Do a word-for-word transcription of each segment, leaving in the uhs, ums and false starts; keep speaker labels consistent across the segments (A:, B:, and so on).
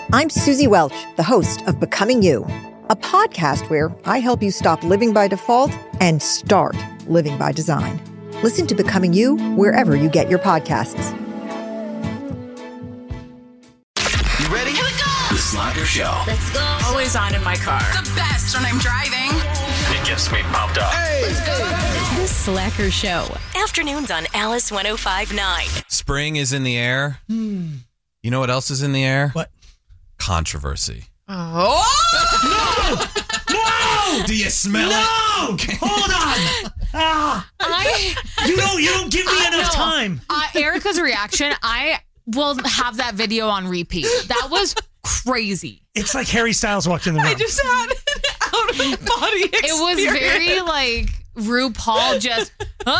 A: I'm Susie Welch, the host of Becoming You, a podcast where I help you stop living by default and start living by design. Listen to Becoming You wherever you get your podcasts.
B: You ready? Here we go! The Slacker Show.
C: Let's go.
D: Always on in my car.
C: The best when I'm driving.
B: It gets me pumped up.
C: Hey! Let's go.
E: The Slacker Show. Afternoons on Alice one oh five point nine.
F: Spring is in the air. Hmm. You know what else is in the air?
G: What?
F: Controversy.
C: Oh!
G: No! No!
F: Do you smell
G: no!
F: it?
G: No! Hold on. Ah.
D: I,
G: you don't. You don't give me
D: I
G: enough
D: know.
G: time.
D: Uh, Erica's reaction. I will have that video on repeat. That was crazy.
G: It's like Harry Styles walked in the room.
C: I just had an out of body experience.
D: It was very like RuPaul just.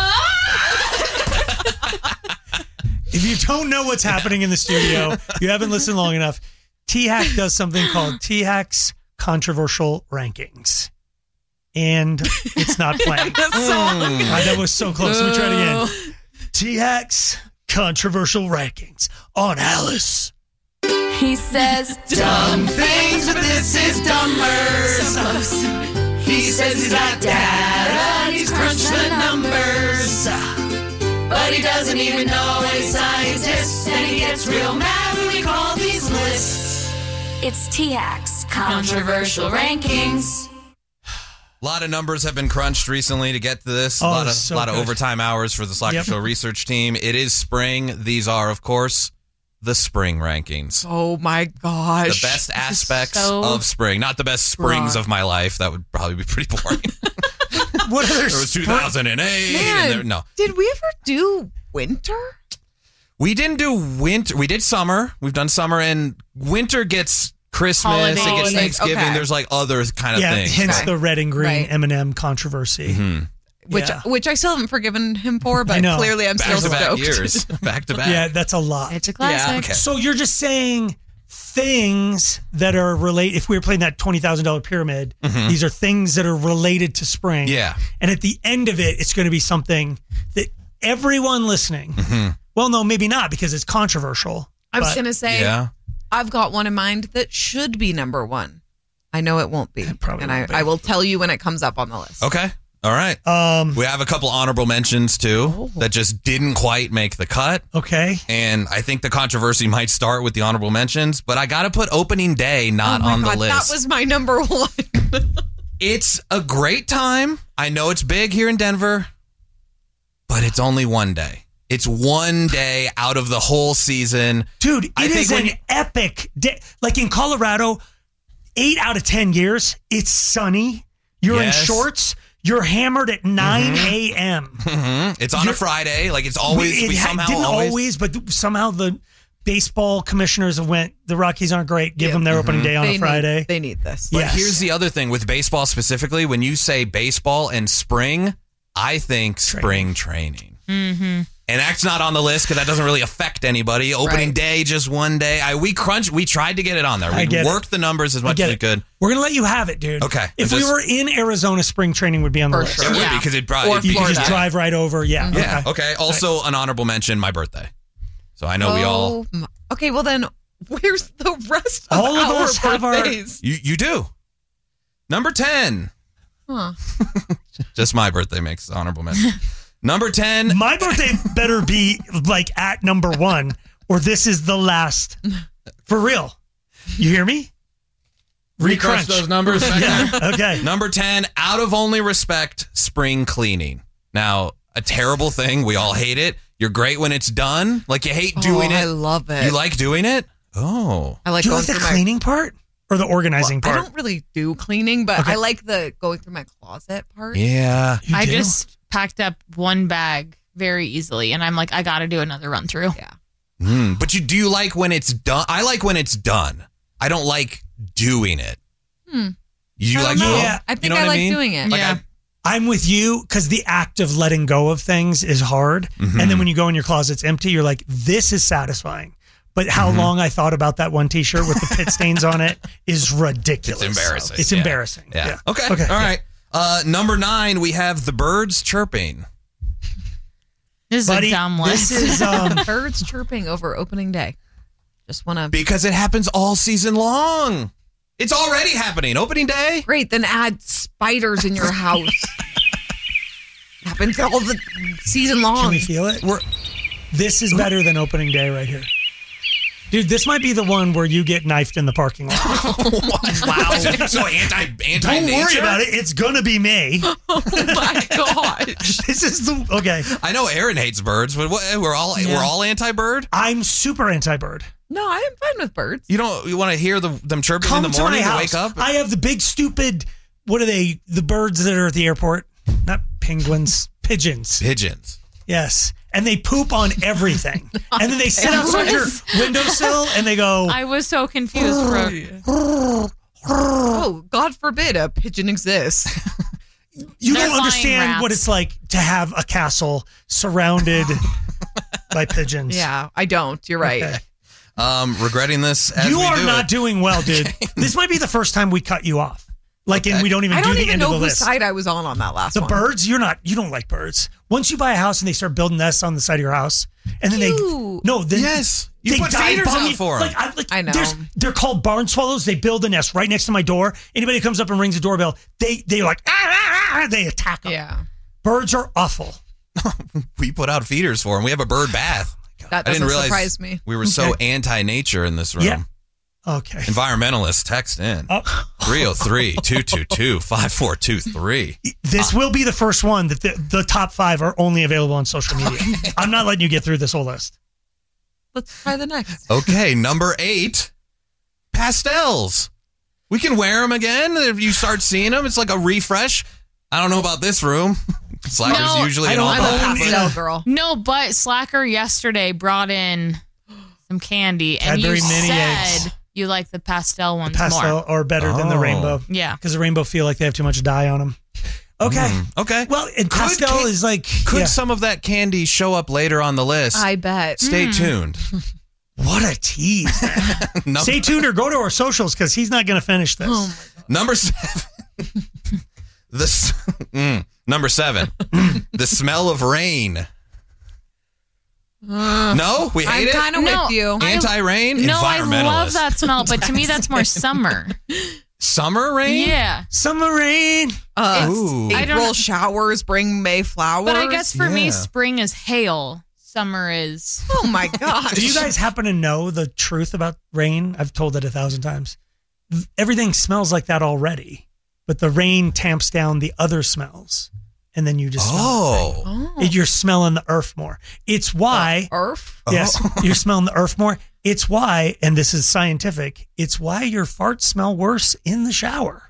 G: If you don't know what's happening in the studio, you haven't listened long enough. T-Hack does something called T-Hack's Controversial Rankings. And it's not playing.
C: That song.
G: Ah, that was so close. Let me try it again. T-Hack's Controversial Rankings on Alice.
C: He says dumb things, but this is dumbers. He says he's got data and he's crunched the numbers. But he doesn't even know a scientist, and he gets real mad when we call these lists. It's T-Hack's Controversial Rankings.
F: A lot of numbers have been crunched recently to get to this.
G: Oh,
F: a lot of,
G: so
F: lot of
G: good.
F: overtime hours for the Slacker
G: Yep.
F: Show research team. It is spring. These are, of course, the spring rankings.
C: Oh my gosh.
F: The best aspects
D: so
F: of spring. Not the best springs
C: broad.
F: of my life. That would probably be pretty boring.
G: What other
F: There was two thousand eight.
C: Man,
F: and there, no.
C: did we ever do winter?
F: We didn't do winter. We did summer. We've done summer, and winter gets Christmas.
D: Holidays.
F: It gets
C: Holidays,
F: Thanksgiving.
C: okay.
F: There's like other kind of
G: Yeah,
F: things.
G: hence
C: Okay.
G: the red and green
C: Right.
G: M and M controversy.
F: Hmm.
C: Which
G: Yeah.
C: which I still haven't forgiven him for,
G: I
C: but
G: know.
C: clearly I'm
F: Back
C: still
F: to back
C: stoked.
F: years. Back to back.
G: Yeah, that's a lot.
D: It's a classic.
F: Okay.
G: So you're just saying things that are related. If we were playing that twenty thousand dollars pyramid,
F: Mhm.
G: these are things that are related to spring.
F: Yeah.
G: And at the end of it, it's going to be something that everyone listening,
F: Mhm.
G: well, no, maybe not because it's controversial.
C: I was
G: but-
C: going to say,
F: Yeah.
C: I've got one in mind that should be number one. I know it won't be.
G: It probably
C: and
G: won't
C: I,
G: be.
C: I will tell you when it comes up on the list.
F: Okay. All right.
G: Um,
F: We have a couple honorable mentions too
C: Oh.
F: that just didn't quite make the cut.
G: okay.
F: And I think the controversy might start with the honorable mentions, but I got to put opening day not
C: oh my
F: on
C: God,
F: the list.
C: That was my number one.
F: It's a great time. I know it's big here in Denver, but it's only one day. It's one day out of the whole season.
G: Dude, it
F: I
G: is
F: think when
G: an
F: you-
G: epic day. Like in Colorado, eight out of ten years, it's sunny. You're
F: Yes.
G: in shorts. You're hammered at nine a.m.
F: Mhm. It's on a
G: You're-
F: Friday. Like it's always,
G: We- it
F: we
G: ha-
F: somehow
G: didn't
F: always.
G: always, but somehow the baseball commissioners went, the Rockies aren't great. Give
C: Yeah.
G: them their opening day on
C: they
G: a Friday.
C: Need, they need this.
F: But
G: Yes.
F: here's the other thing with baseball specifically. When you say baseball and spring, I think spring training.
D: Mm-hmm.
F: And that's not on the list because that doesn't really affect anybody. Opening
C: Right.
F: day, just one day. I we crunch. We tried to get it on there.
G: I
F: We
G: get it.
F: worked the numbers as
G: I
F: much
G: get
F: as we
G: it.
F: could.
G: We're going to let you have it, dude.
F: Okay.
G: If
F: It
G: we
F: just-
G: were in Arizona, spring training would be on the
C: For
G: list.
C: sure.
F: It would
D: Yeah.
F: be because it
C: Or
F: probably.
G: You could
C: Florida.
G: just drive right over. Yeah.
F: Yeah.
G: Okay.
F: Okay. Also, an honorable mention: my birthday. So I know we all.
C: Oh my- Okay, well then, where's the rest of
G: All of
C: our
G: us have our-
C: birthdays?
F: You you do. Number ten.
C: Huh.
F: Just my birthday makes honorable mention. Number ten.
G: My birthday better be like at number one, or this is the last. For real. You hear me?
F: Recrunch
G: Recrunch.
F: those numbers.
G: Yeah. Okay.
F: Number ten, out of only respect, spring cleaning. Now, a terrible thing. We all hate it. You're great when it's done. Like you hate doing
C: oh,
F: it.
C: I love it.
F: You like doing it? Oh.
C: I like
G: Do you
C: going
G: like the
C: through my.
G: cleaning part or the organizing
C: Well, I
G: part?
C: don't really do cleaning, but
G: Okay.
C: I like the going through my closet part.
F: Yeah.
G: You
D: I
G: do?
D: just packed up one bag very easily, and I'm like, I got to do another run through.
C: Yeah.
F: Mm, but you do you like when it's done? I like when it's done. I don't like doing it.
C: Hmm.
F: You
C: I
F: like
C: don't know.
G: Yeah.
C: I think
F: you know
C: I
F: what
C: like
F: mean?
C: doing it.
F: Like
D: Yeah.
G: I'm with you because the act of letting go of things is hard.
F: Mhm.
G: And then when you go in your closet's empty, you're like, this is satisfying. But how
F: Mhm.
G: long I thought about that one T-shirt with the pit stains on it is ridiculous.
F: It's embarrassing.
G: It's
F: Yeah.
G: embarrassing.
F: Yeah.
G: Yeah.
F: Okay.
G: Okay.
F: All right. Uh, number nine, we have the birds chirping.
D: This is
G: Buddy,
D: a dumb
G: this
D: list.
G: is um,
C: Birds chirping over opening day. Just want to.
F: Because it happens all season long. It's already happening. Opening day.
C: Great. Then add spiders in your house. Happens all the season long.
G: Can we feel it? We're, this is better than opening day right here. Dude, this might be the one where you get knifed in the parking lot.
F: Wow. So anti anti
G: Don't worry about it. It's going to be me.
C: Oh, my gosh.
G: This is the... Okay.
F: I know Aaron hates birds, but what, we're all
G: Yeah.
F: we're all anti-bird?
G: I'm super anti-bird.
C: No, I'm fine with birds.
F: You don't you want to hear the, them chirping
G: Come
F: in the
G: to
F: morning
G: my
F: to
G: house.
F: wake up?
G: I have the big, stupid... What are they? The birds that are at the airport? Not penguins. Pigeons.
F: Pigeons.
G: Yes. And they poop on everything. And then they sit outside your windowsill and they go...
D: I was so confused, Brooke.
C: Oh, God forbid a pigeon exists.
G: You
D: They're
G: don't
D: flying
G: understand
D: rats.
G: what it's like to have a castle surrounded by pigeons.
C: Yeah, I don't. You're right.
G: Okay.
F: Um, regretting this as
G: You
F: we
G: are
F: do
G: not
F: it.
G: doing well, dude. This might be the first time we cut you off. Like, and we don't even
C: I
G: do
C: don't
G: the
C: even
G: end
C: know
G: of the
C: whose
G: list.
C: side I was on on that last
G: The
C: one.
G: birds, you're not. You don't like birds. Once you buy a house and they start building nests on the side of your house, and then
C: Cute.
G: they no, then
F: Yes. You
G: they
F: put
G: dive
F: feeders
G: bomb
F: out
G: you.
F: for 'em.
G: Like, I, like,
C: I know.
G: there's- They're called barn swallows. They build a nest right next to my door. Anybody who comes up and rings the doorbell, they they like ah, ah, ah, they attack them.
C: Yeah.
G: Birds are awful.
F: We put out feeders for them. We have a bird bath.
C: That
F: I
C: doesn't
F: didn't realize
C: surprise me.
F: we were so
G: Okay.
F: anti-nature in this room.
G: Yeah. Okay.
F: Environmentalists, text in.
G: Oh.
F: three oh three, two two two, five four two three.
G: This will be the first one that the, the top five are only available on social media. I'm not letting you get through this whole list.
C: Let's try the next.
F: Okay, number eight, pastels. We can wear them again if you start seeing them. It's like a refresh. I don't know about this room. Slackers
D: No,
F: usually
G: I
F: in
G: don't
F: all
C: I'm a
G: know.
F: black.
C: pastel girl.
D: No, but Slacker yesterday brought in some candy, and
G: Cadbury
D: you
G: mini
D: said
G: eggs.
D: you like the pastel ones
G: Pastel
D: more.
G: are better than the
F: Oh.
G: rainbow.
D: Yeah.
G: Because the rainbow feel like they have too much dye on them. Okay.
F: Okay.
G: Well, and
F: Could
G: pastel
F: can-
G: is like
F: Could
G: yeah.
F: some of that candy show up later on the list?
C: I bet.
F: Stay tuned.
G: What a tease.
F: Num-
G: Stay tuned or go to our socials because he's not going to finish this.
C: Oh
F: Number seven. the s- mm, number seven. The smell of rain. No, we hate
C: I'm
F: it.
C: kind of
D: No,
C: with you.
D: I-
F: Anti-rain.
D: No, I love
F: environmentalist.
D: that smell, but to me, that's more summer.
F: Summer rain.
D: Yeah.
G: Summer rain.
C: Uh,
F: Ooh.
D: I don't-
C: April showers bring May flowers.
D: But I guess for
F: Yeah.
D: me, spring is hail. Summer is.
C: Oh my gosh.
G: Do you guys happen to know the truth about rain? I've told it a thousand times. Everything smells like that already, but the rain tamps down the other smells, and then you just smell
F: Oh.
C: Oh.
G: it. You're smelling the earth more. It's why,
C: Earth?
G: yes, you're smelling the earth more. It's why, and this is scientific, it's why your farts smell worse in the shower.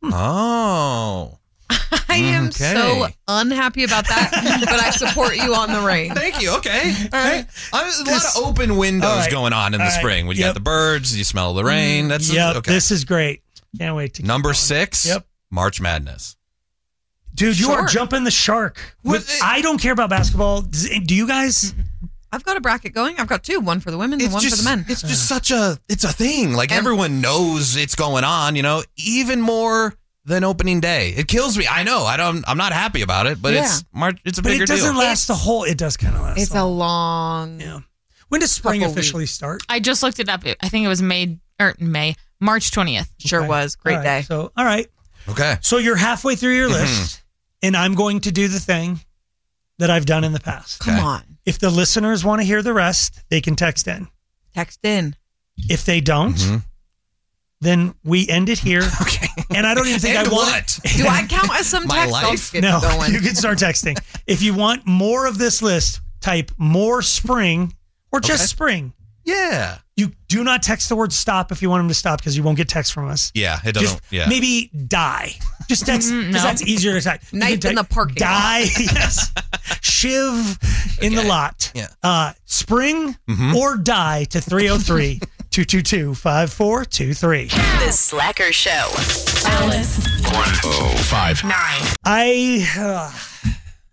F: Oh.
C: I am
F: Okay.
C: so unhappy about that, but I support you on the rain.
F: Thank you. Okay. All right. I mean, a
G: This-
F: lot of open windows
G: all right.
F: going on in the
G: All right.
F: spring. When you
G: Yep.
F: got the birds, you smell the rain. That's
G: Yep,
F: okay.
G: this is great. Can't wait to keep
F: Number
G: going.
F: six.
G: Yep.
F: March Madness.
G: Dude, you are
C: Sure.
G: jumping the shark.
F: What-
G: With- I don't care about basketball. Does- Do you guys?
C: I've got a bracket going. I've got two, one for the women and
F: It's
C: one
F: just,
C: for the men.
F: it's just such a, it's a thing. Like
C: And-
F: everyone knows it's going on, you know, even more than opening day. It kills me. I know. I don't, I'm not happy about it, but
C: Yeah.
F: it's March. It's a
G: But
F: bigger
G: it doesn't
F: deal.
G: last the whole. It does kind of last.
C: It's
G: the
C: a
G: whole-
C: long.
G: Yeah. When does spring
C: Couple
G: officially start?
D: I just looked it up. I think it was May or May, March twentieth.
C: Sure
G: Okay.
C: was. Great
G: All right,
C: day.
G: So, all right.
F: Okay.
G: So you're halfway through your
F: Mhm.
G: list, and I'm going to do the thing that I've done in the past.
C: Come
F: Okay.
C: on.
G: If the listeners want to hear the rest, they can text in.
C: Text in.
G: If they don't,
F: Mhm.
G: then we end it here.
F: Okay.
G: And I don't even think
F: And
G: I want
F: what?
C: Do I count as some
F: My
C: text? I'll
F: life?
C: get
G: No,
C: going.
G: you can start texting. If you want more of this list, type more spring or just
F: Okay.
G: spring.
F: Yeah.
G: You do not text the word stop if you want them to stop because you won't get text from us.
F: Yeah. It doesn't.
G: Just
F: yeah.
G: maybe die. Just text because
D: no.
G: that's easier to type. You
C: Knife
G: can
C: in
G: type
C: the parking
G: Die. Yes. Shiv in the
F: Okay.
G: lot.
F: Yeah.
G: Uh, spring
F: Mhm.
G: or die to three oh three, two two two, five four two three.
E: The Slacker Show. Alice.
B: one oh five.
E: Nine.
G: I uh,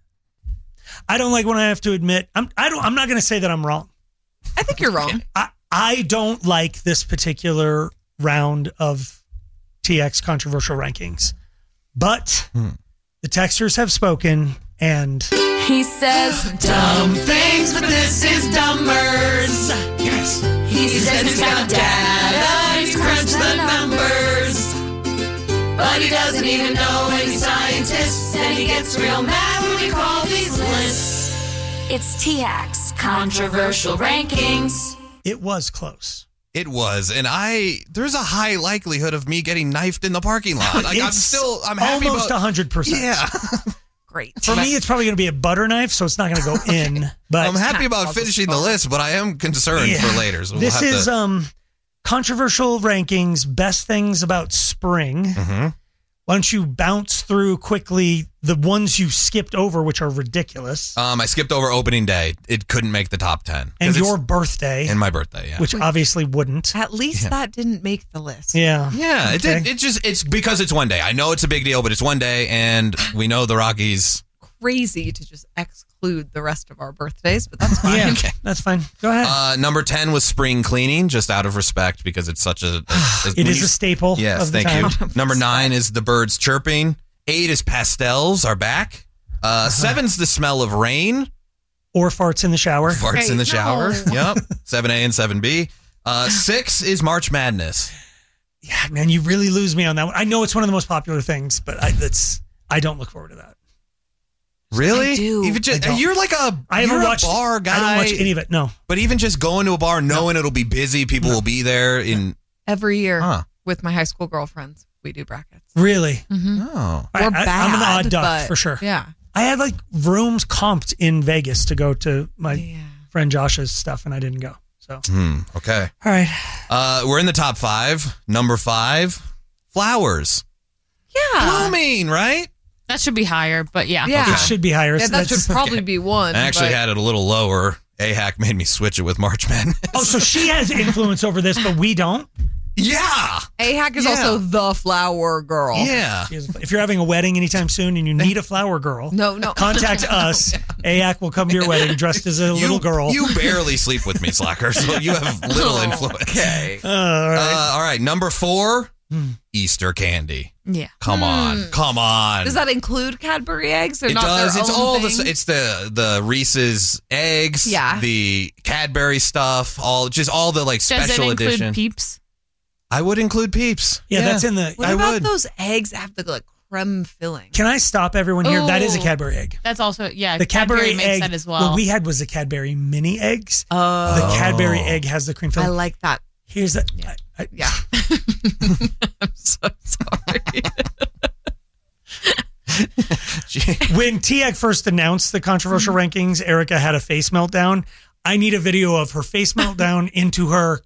G: I don't like when I have to admit I'm I don't I'm not going to say that I'm wrong.
C: I think you're wrong.
G: I I don't like this particular round of T X controversial rankings. But
F: Hmm.
G: the texters have spoken, and
C: He says dumb things, but this is Dumbers.
F: Yes.
C: He says he's got data, he's crunched the numbers. But he doesn't even know any scientists, and he gets real mad when we call these lists.
E: It's T X Controversial Rankings.
G: It was close.
F: It was, and I there's a high likelihood of me getting knifed in the parking lot. Like, I'm
G: It's
F: still I'm happy
G: almost
F: about
G: one hundred percent.
F: Yeah.
C: Great.
G: For me, it's probably going to be a butter knife, so it's not going to go in. But
F: I'm happy about finishing the list, but I am concerned
G: Yeah.
F: for later. So we'll
G: this
F: have
G: is
F: to,
G: um controversial rankings, best things about spring.
F: Mhm.
G: Why don't you bounce through quickly the ones you skipped over, which are ridiculous,
F: um I skipped over opening day. It couldn't make the top ten.
G: and
F: 'Cause it's-
G: your birthday,
F: and my birthday, yeah.
G: which obviously wouldn't.
H: At least that didn't make the list.
G: Yeah,
F: Yeah, it
G: Okay.
F: did. It just it's because it's one day. I know it's a big deal, but it's one day, and we know the Rockies.
H: Crazy to just exclude the rest of our birthdays, but that's fine.
G: yeah,
F: Okay.
G: that's fine. Go ahead.
F: Uh, number ten was spring cleaning, just out of respect because it's such a. a
G: it is a staple.
F: Yes,
G: of the
F: thank
G: time.
F: you. Number nine is the birds chirping. Eight is pastels are back. Uh, Seven's the smell of rain.
G: Or farts in the shower.
F: Farts in the
D: Hey,
F: shower.
D: no.
F: Yep. Seven A and seven B. Uh, six is March Madness.
G: Yeah, man, you really lose me on that one. I know it's one of the most popular things, but I, that's I don't look forward to that.
F: Really?
H: I do.
F: Even just,
G: I don't.
F: you're like a
G: I
F: you're
G: haven't
F: a
G: watched
F: bar guy.
G: I don't watch any of it. No.
F: But even just going to a bar, knowing it'll be busy, people will be there. In
H: Every year
F: Huh.
H: with my high school girlfriends, we do brackets.
G: Really?
F: oh,
G: I,
H: We're
G: I-
H: bad.
G: I'm an odd duck
H: but
G: for sure.
H: Yeah.
G: I had like rooms comped in Vegas to go to my
H: Yeah.
G: friend Josh's stuff, and I didn't go. So,
F: hmm. Okay.
G: all right.
F: Uh, we're in the top five. Number five, flowers
H: Yeah.
F: blooming. Right.
D: That should be higher, but yeah.
H: Yeah.
G: It should be higher.
H: Yeah,
G: So
H: that should
G: that's-
H: probably be one.
F: I actually
H: but-
F: had it a little lower. A-Hack made me switch it with March Madness.
G: Oh, so she has influence over this, but we don't.
F: yeah.
H: A-Hack is
F: Yeah.
H: also the flower girl.
F: Yeah.
G: If you're having a wedding anytime soon and you need a flower girl,
H: No, no.
G: contact us. A A C will come to your wedding dressed as a little
F: you,
G: girl.
F: You barely sleep with me, Slacker, so you have little influence.
H: Okay.
G: Uh, all right.
F: Uh, all right. Number four, Easter candy.
D: Yeah.
F: Come on. Come on.
H: Does that include Cadbury eggs? They're
F: It
H: not
F: does.
H: their
F: It's
H: own
F: all
H: thing?
F: the it's the the Reese's eggs,
H: Yeah.
F: the Cadbury stuff, all just all the like
D: Does it
F: special
D: include
F: edition.
D: Peeps?
F: I would include Peeps.
G: yeah, that's in the.
H: What
F: I
H: about
F: would.
H: those eggs that have the like creme filling?
G: Can I stop everyone here? That is a
D: Oh.
G: Cadbury egg.
D: That's also, yeah.
G: The Cadbury,
D: makes
G: egg.
D: that as well.
G: What we had was the Cadbury mini eggs.
H: Oh,
G: The Cadbury egg has the cream
H: I
G: filling.
H: like that.
G: Here's the. I, I,
H: Yeah. I'm so sorry.
G: when T A C first announced the controversial rankings, Erica had a face meltdown. I need a video of her face meltdown into her.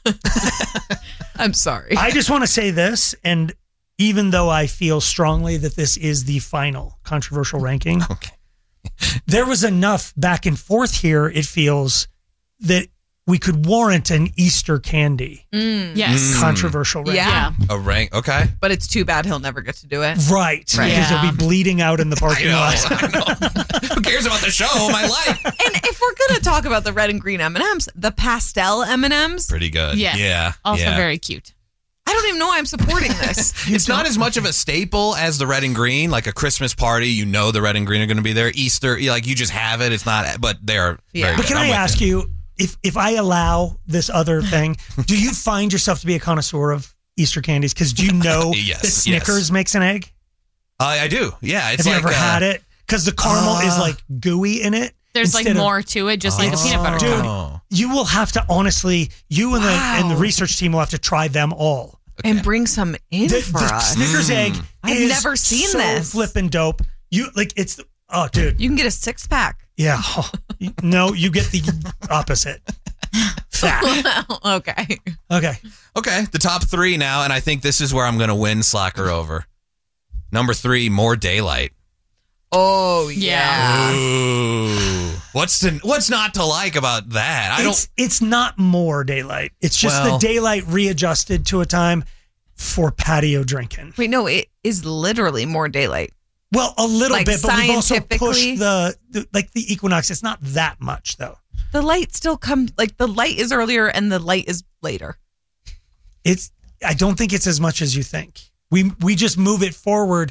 H: I'm sorry.
G: I just want to say this, and even though I feel strongly that this is the final controversial ranking,
F: Okay.
G: there was enough back and forth here, it feels, that we could warrant an Easter candy
D: yes.
G: controversial ranking.
H: Yeah.
D: Yeah.
F: A rank. Okay.
H: But it's too bad he'll never get to do it.
G: Right. Because
D: Yeah.
G: he'll be bleeding out in the
F: I
G: parking
F: know.
G: lot.
F: I know. Who cares about the show? My life.
H: And if we're gonna talk about the red and green M and M's, the pastel M and M's,
F: Pretty good.
D: Yes.
F: Yeah.
D: Also
F: yeah.
D: very cute.
H: I don't even know why I'm supporting this.
F: It's not as much of a staple as the red and green. Like a Christmas party, you know the red and green are going to be there. Easter, like you just have it. It's not, but they're
H: Yeah.
F: very
G: But
F: good.
G: can
F: I'm
G: I
F: with
G: ask
F: you.
G: you, if if I allow this other thing, do you find yourself to be a connoisseur of Easter candies? Because do you know
F: Yes,
G: that Snickers
F: yes.
G: makes an egg?
F: I, I do. Yeah. It's
G: Have
F: like
G: you ever
F: uh,
G: had it? Because the caramel is
F: uh,
G: like gooey in it.
D: There's like
G: instead of-
D: more to it, just like the peanut butter
G: Dude,
D: cup.
F: Oh.
G: You will have to honestly, you and the and the
H: Wow.
G: research team will have to try them all.
H: And bring some in
G: The,
H: for
G: the
H: us.
G: Snickers egg
H: I've
G: is
H: never seen
G: so
H: this.
G: flippin' dope. You like it's the, oh dude.
H: You can get a six pack.
G: Yeah. Oh, you- no, you get the opposite. Fat.
H: Okay.
G: Okay.
F: Okay, the top three now, and I think this is where I'm going to win Slacker over. Number three, more daylight.
H: Oh
D: Yeah.
H: yeah.
F: Ooh, what's to, what's not to like about that? I
G: It's it's not more daylight. It's just
F: Well-
G: the daylight readjusted to a time for patio drinking.
H: Wait, no, it is literally more daylight.
G: Well, a little
H: Like
G: bit, but we've also
H: scientifically-
G: pushed the, the like the equinox. It's not that much though.
H: The light still comes like the light is earlier and the light is later.
G: It's I don't think it's as much as you think. We we just move it forward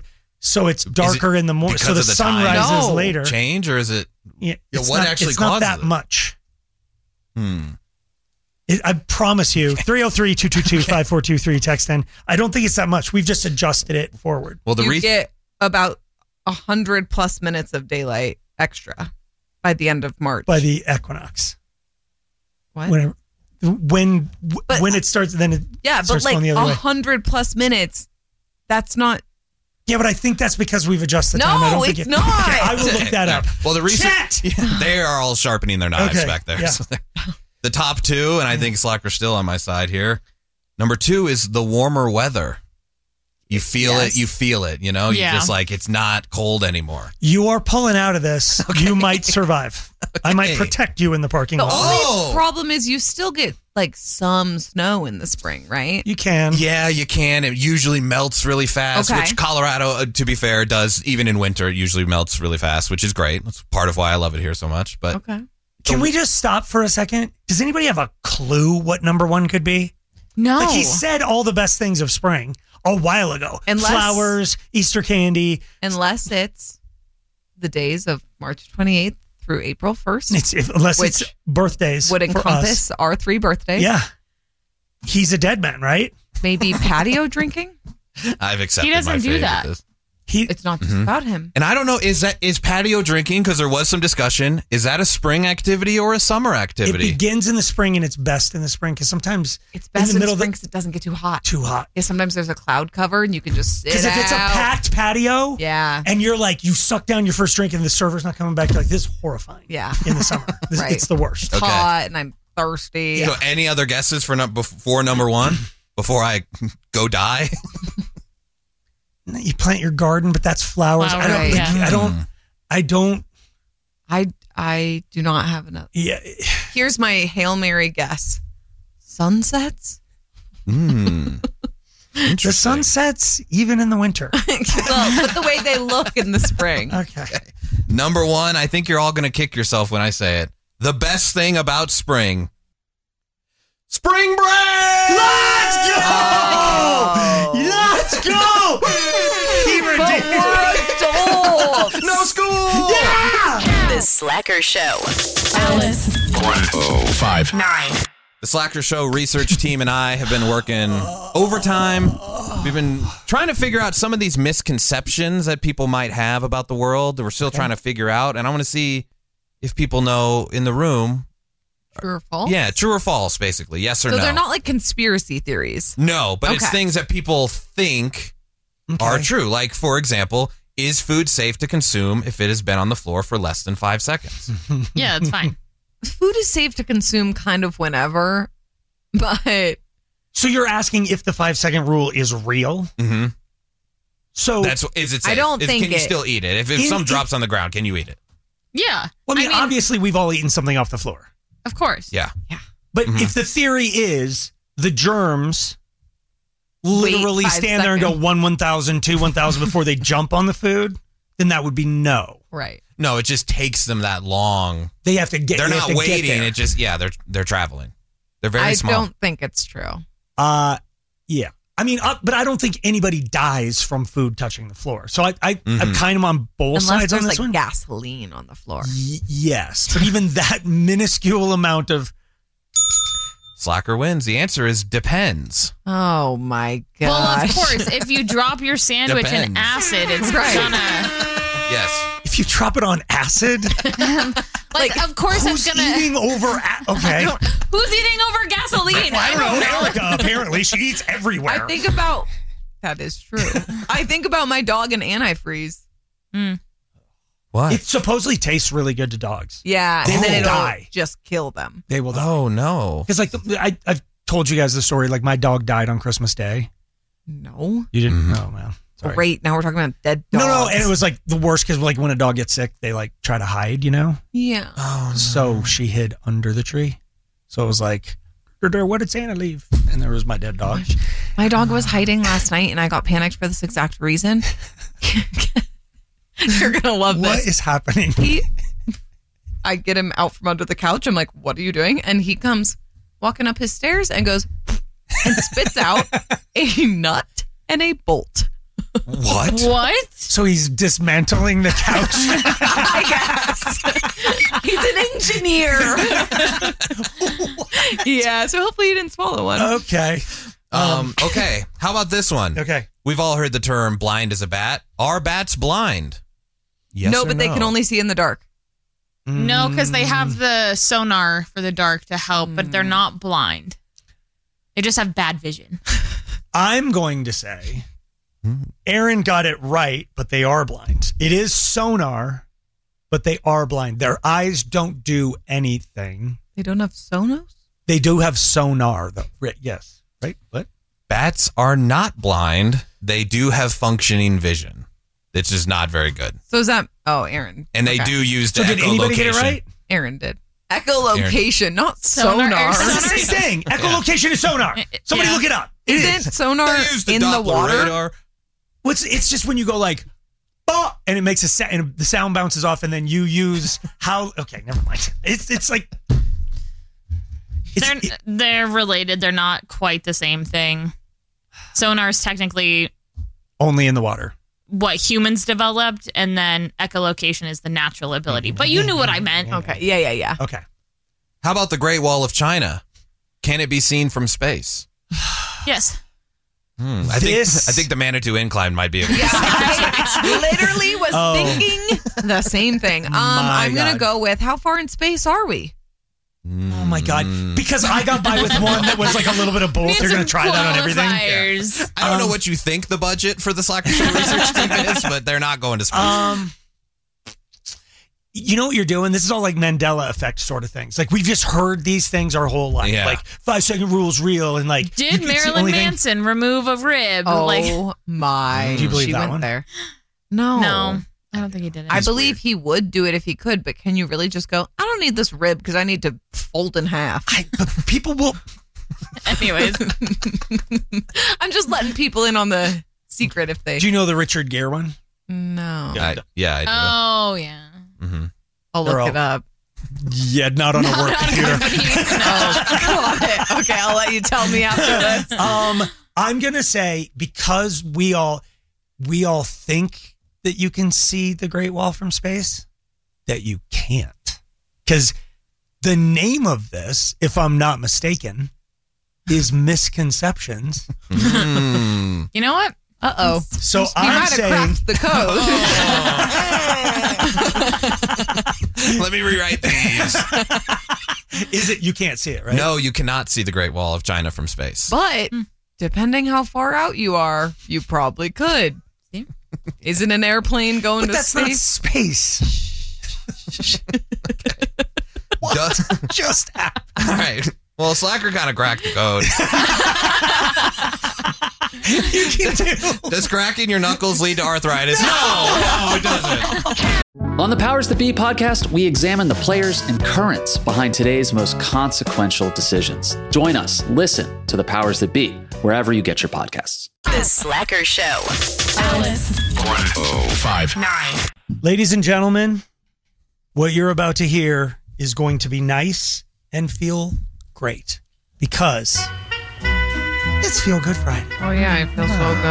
G: So it's darker
F: it
G: in the morning. So the,
F: because of the
G: sun
F: time
G: rises
H: No.
G: later.
F: change, or is it?
G: Yeah,
F: Yeah,
G: it's
F: what
G: not,
F: actually
G: It's not
F: causes
G: that
F: it?
G: much.
F: Hmm.
G: It, I promise you, three oh three, two two two, five four two three, text in. I don't think it's that much. We've just adjusted it forward.
F: Well, the
H: you
F: reason.
H: get about a hundred plus minutes of daylight extra by the end of March.
G: By the equinox.
H: what?
G: Whenever, when
H: But-
G: when it starts, then it
H: yeah, but
G: starts
H: like
G: going the
H: a
G: other way.
H: hundred plus minutes. That's not.
G: Yeah, but I think that's because we've adjusted the time. I
H: No,
G: don't think
H: it's
G: it,
H: not.
G: Okay, I will look that up.
F: Well, the reason
G: Chat!
F: Yeah, they are all sharpening their knives
G: Okay,
F: back there.
G: yeah.
F: So they're- the top two, and I think Slacker's still on my side here. Number two is the warmer weather. You feel
H: Yes.
F: it. You feel it. You know,
D: Yeah.
F: you just like it's not cold anymore.
G: You are pulling out of this. You might survive. I might
F: Okay.
G: protect you in the parking
H: The
G: lot.
H: only
F: Oh.
H: problem is you still get like some snow in the spring, right?
G: You can.
F: Yeah, you can. It usually melts really fast,
H: Okay.
F: which Colorado, uh, to be fair, does. Even in winter, it usually melts really fast, which is great. That's part of why I love it here so much. But
H: Okay.
G: Can we just stop for a second? Does anybody have a clue what number one could be?
D: No.
G: Like he said all the best things of spring a while ago.
H: Unless-
G: Flowers, Easter candy.
H: Unless it's the days of March twenty-eighth through April first,
G: It's if, unless
H: Which
G: it's birthdays
H: would
G: for
H: encompass
G: us.
H: our three birthdays.
G: Yeah. He's a dead man, right?
H: Maybe patio drinking.
F: I've accepted
D: He doesn't
F: my
D: do
F: fate
D: that.
F: with this.
G: He
H: It's not just
F: Mhm.
H: about him.
F: And I don't know, is that is patio drinking, because there was some discussion, is that a spring activity or a summer
G: it
F: activity?
G: begins in the spring and it's best in the spring because sometimes
H: It's best
G: in
H: in,
G: the middle
H: spring
G: of
H: because it doesn't get too hot.
G: the, too hot.
H: Yeah, sometimes there's a cloud cover and you can just sit
G: Because if it's a
H: out.
G: packed patio
H: Yeah.
G: and you're like, you suck down your first drink and the server's not coming back, you're like, this is horrifying.
H: Yeah.
G: In the summer. This,
H: Right.
G: It's the worst.
F: Okay.
H: Hot and I'm thirsty.
F: So any other guesses for num- before number one? Before I go die?
G: You plant your garden, but that's flowers. I don't.
D: Flowers,
G: like,
D: yeah.
G: I don't. I don't.
H: I I do not have enough.
G: Yeah.
H: Here's my Hail Mary guess. Sunsets?
F: Hmm.
G: The
F: Interesting.
G: sun sets even in the winter.
H: well, but the way they look in the spring.
G: Okay.
F: Number one, I think you're all going to kick yourself when I say it. The best thing about spring. Spring break!
G: Let's go!
H: Oh.
G: Let's go! He
H: But
G: ridiculous.
H: we're adults.
F: No school!
G: Yeah!
E: The Slacker Show.
D: Alice.
F: The Slacker Show research team and I have been working overtime. We've been trying to figure out some of these misconceptions that people might have about the world that we're still trying to figure out. And I want to see if people know in the room.
H: True or false?
F: Yeah, true or false, basically. Yes or
H: So
F: no.
H: they're not like conspiracy theories.
F: No, but it's
H: Okay.
F: things that people think
G: Okay.
F: are true. Like, for example, is food safe to consume if it has been on the floor for less than five seconds?
D: Yeah, it's fine.
H: Food is safe to consume kind of whenever, but
G: So you're asking if the five second rule is real?
F: Mm-hmm.
G: So
F: That's is it safe?
H: I don't
F: Is-
H: think
F: Can you
H: it-
F: still eat it? If, if
G: In-
F: some
G: in-
F: drops on the ground, can you eat it?
D: Yeah.
G: well, I mean, obviously we've all eaten something off the floor.
D: Of course.
F: Yeah.
G: But
F: Mhm.
G: if the theory is the germs literally
H: five
G: stand there and go
H: seconds.
G: one, one thousand, two, one thousand before they jump on the food, then that would be no.
H: right.
F: No, it just takes them that long.
G: They have to get.
F: They're
G: they
F: not
G: have to get
F: waiting.
G: there.
F: It just yeah, they're they're traveling. They're very
H: I
F: small.
H: don't think it's true.
G: Uh, yeah. I mean, uh, but I don't think anybody dies from food touching the floor. So I, I, I'm
F: Mhm.
G: kind of on both
H: Unless
G: sides on
H: there's
G: this
H: like
G: one.
H: gasoline on the floor.
G: Y- yes, but even that minuscule amount of
F: Slacker wins. The answer is depends.
H: Oh my gosh.
D: Well, of course, if you drop your sandwich in
F: Depends.
D: acid, it's
H: Right.
D: gonna.
F: Yes.
G: if you drop it on acid,
D: Like, of course,
G: who's
D: it's gonna.
G: eating over? A- okay,
D: Who's eating over gasoline?
G: I don't know. Erica apparently she eats everywhere.
H: I think about that is true. I think about my dog and antifreeze.
F: What?
G: It supposedly tastes really good to dogs.
H: Yeah,
G: They
H: and then
G: will
H: it'll
G: die.
H: just kill them.
G: They will die.
F: oh no.
G: Because like the, I, I've told you guys the story. Like my dog died on Christmas Day.
H: No.
G: You didn't?
F: Mhm.
G: Oh man. Sorry.
H: Great. Now we're talking about dead dogs.
G: No, no, and it was like the worst because like when a dog gets sick, they like try to hide, you know.
H: Yeah.
F: Oh no.
G: So she hid under the tree. So it was like, what did Santa leave? And there was my dead dog.
H: My dog was hiding last night, and I got panicked for this exact reason. You're gonna love
G: What
H: this.
G: is happening?
H: He, I get him out from under the couch. I'm like, "What are you doing?" And he comes walking up his stairs and goes and spits out a nut and a bolt.
F: What?
D: What?
G: So he's dismantling the couch.
H: I guess. He's an engineer. Yeah, so hopefully you didn't swallow one.
G: Okay.
F: Um, okay. How about this one?
G: Okay.
F: We've all heard the term blind as a bat. Are bats blind? Yes
H: no,
F: or
H: but they can only see in the dark.
D: No, because they have the sonar for the dark to help, but they're not blind. They just have bad vision.
G: I'm going to say Aaron got it right, but they are blind. It is sonar, but they are blind. Their eyes don't do anything.
H: They don't have Sonos?
G: They do have sonar, though. Right, yes. Right? What?
F: Bats are not blind. They do have functioning vision. It's just not very good.
H: So is that... Oh, Aaron.
F: And they
H: Okay.
F: do use the
G: So did anybody get it
F: echolocation.
G: right?
H: Aaron did. Echolocation, not sonar.
D: Sonar.
G: It's the same thing. Echolocation is sonar. Somebody
D: Yeah.
G: look it up. It
H: Isn't
G: is.
H: sonar
F: They use the
H: in the
F: Doppler
H: water?
F: radar.
G: What's it's just when you go like, oh, and it makes a sound, and the sound bounces off, and then you use how? Okay, never mind. It's it's like it's,
D: They're
G: it-
D: they're related. They're not quite the same thing. Sonar is technically
G: only in the water.
D: what humans developed, and then echolocation is the natural ability. But you knew what I meant.
H: Okay, yeah, yeah, yeah.
G: Okay.
F: How about the Great Wall of China? Can it be seen from space?
D: Yes.
F: Hmm, I think
G: This-
F: I think the Manitou Incline might be a
H: Yeah, I literally was
G: Oh.
H: thinking the same thing. Um,
G: My
H: I'm going to
G: God.
H: go with how far in space are we?
G: Oh my god! Because I got by with one that was like a little bit of both. You're gonna try that on everything.
D: Qualifiers.
F: I don't know
G: Um,
F: what you think the budget for the Slacker Show research team is, but they're not going to space.
G: Um, you know what you're doing? This is all like Mandela effect sort of things. Like we've just heard these things our whole life.
F: Yeah.
G: Like five second rules real and like. you
D: Did
G: can see
D: Marilyn
G: only thing-
D: Manson remove a rib?
H: Oh
D: like,
H: my!
G: Do you believe
H: she
G: that
H: went
G: one?
H: there. No,
D: no, I don't think he did it.
H: I believe he would do it if he could, but can you really just go? I don't need this rib because I need to fold in half.
G: I, but people will.
D: Anyways,
H: I'm just letting people in on the secret if they.
G: Do you know the Richard Gere one?
H: No,
F: I, yeah, I do.
D: oh yeah.
F: hmm
H: I'll
G: They're
H: look
G: all-
H: it up.
G: Yeah, not on a work computer.
H: Oh, got it. Okay, I'll let you tell me after this.
G: Um, I'm gonna say because we all we all think that you can see the Great Wall from space, that you can't. Because the name of this, if I'm not mistaken, is Misconceptions.
F: Mm.
D: You know what?
H: Uh oh.
G: So
H: You
G: I'm
H: might have
G: saying
H: cracked the code.
F: Let me rewrite these.
G: is it you can't see it, right?
F: No, you cannot see the Great Wall of China from space.
H: But depending how far out you are, you probably could. Isn't an airplane going
G: But
H: to
G: that's not
H: space?
G: space.
F: Does-
G: Just happened.
F: All right. Well, Slacker kind of cracked the code.
G: You can do.
F: Does cracking your knuckles lead to arthritis? No, no, it doesn't.
I: On the Powers That Be podcast, we examine the players and currents behind today's most consequential decisions. Join us. Listen to the Powers That Be wherever you get your podcasts.
E: The Slacker Show.
B: one oh five
E: Nine.
G: Ladies and gentlemen, what you're about to hear is going to be nice and feel great because it's Feel Good Friday.
H: Oh yeah, I feel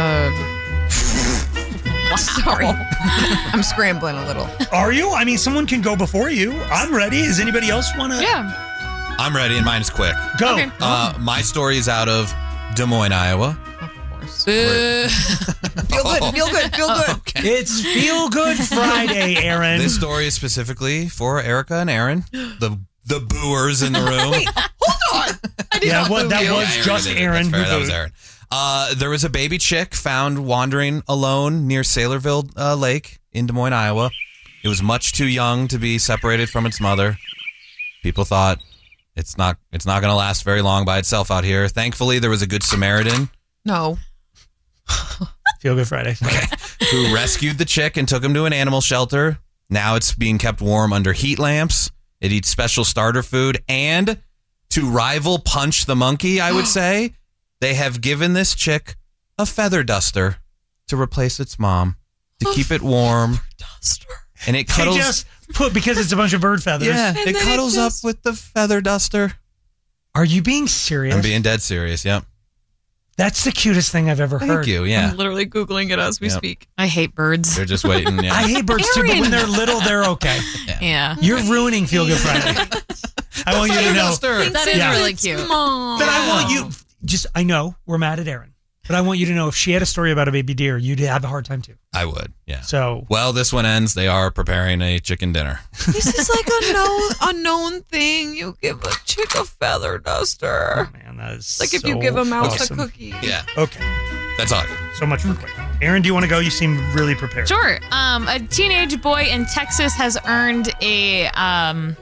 H: so good. Sorry, I'm scrambling a little.
G: Are you? I mean, someone can go before you. I'm ready. Does anybody else want to?
D: Yeah.
F: I'm ready, and mine is quick.
G: Go.
D: Okay.
F: Uh, my story is out of Des Moines, Iowa.
H: Feel good, feel good, feel good.
G: It's Feel Good Friday, Aaron.
F: This story is specifically for Erica and Aaron, the the booers in the room.
H: Hold on. I did
G: yeah,
H: not
G: what,
H: move
G: that
H: you.
G: was
F: Yeah,
G: just
F: did it.
G: Aaron.
F: That's fair.
G: who
F: That was
G: booed.
F: Aaron. Uh, there was a baby chick found wandering alone near Saylorville uh, Lake in Des Moines, Iowa. It was much too young to be separated from its mother. People thought it's not it's not going to last very long by itself out here. Thankfully, there was a good Samaritan
H: No.
G: Feel Good Friday.
F: who rescued the chick and took him to an animal shelter. Now it's being kept warm under heat lamps. It eats special starter food. And to rival Punch the Monkey, I would say, they have given this chick a feather duster to replace its mom, to keep it warm.
H: Duster.
F: And it
G: They
F: cuddles.
G: just put because it's a bunch of bird feathers.
F: Yeah,
H: And
F: it
H: then it
F: cuddles
H: just-
F: up with the feather duster.
G: Are you being serious?
F: I'm being dead serious, yep.
G: That's the cutest thing I've ever
F: Thank
G: heard.
F: you. Yeah.
H: I'm literally Googling it as we
F: Yep.
H: speak.
D: I hate birds.
F: They're just waiting. Yeah.
G: I hate birds too, but when they're little, they're okay.
D: Yeah.
G: You're ruining Feel Good Friday. I want you to know
F: Duster.
D: That is
G: Yeah.
D: really cute.
H: Mom.
G: that I want you. Just I know we're mad at Erin, but I want you to know if she had a story about a baby deer, you'd have a hard time too.
F: I would. Yeah.
G: So
F: Well, this one ends. They are preparing a chicken dinner.
H: This is like a known, unknown thing. You give a chick a feather duster.
G: oh man, that is
H: Like if
G: so
H: you give a mouse
G: awesome.
H: a cookie.
F: Yeah.
G: Okay,
F: That's all.
G: so much for quick. Erin, do you want to go? You seem really prepared.
D: Sure. Um, a teenage boy in Texas has earned a um,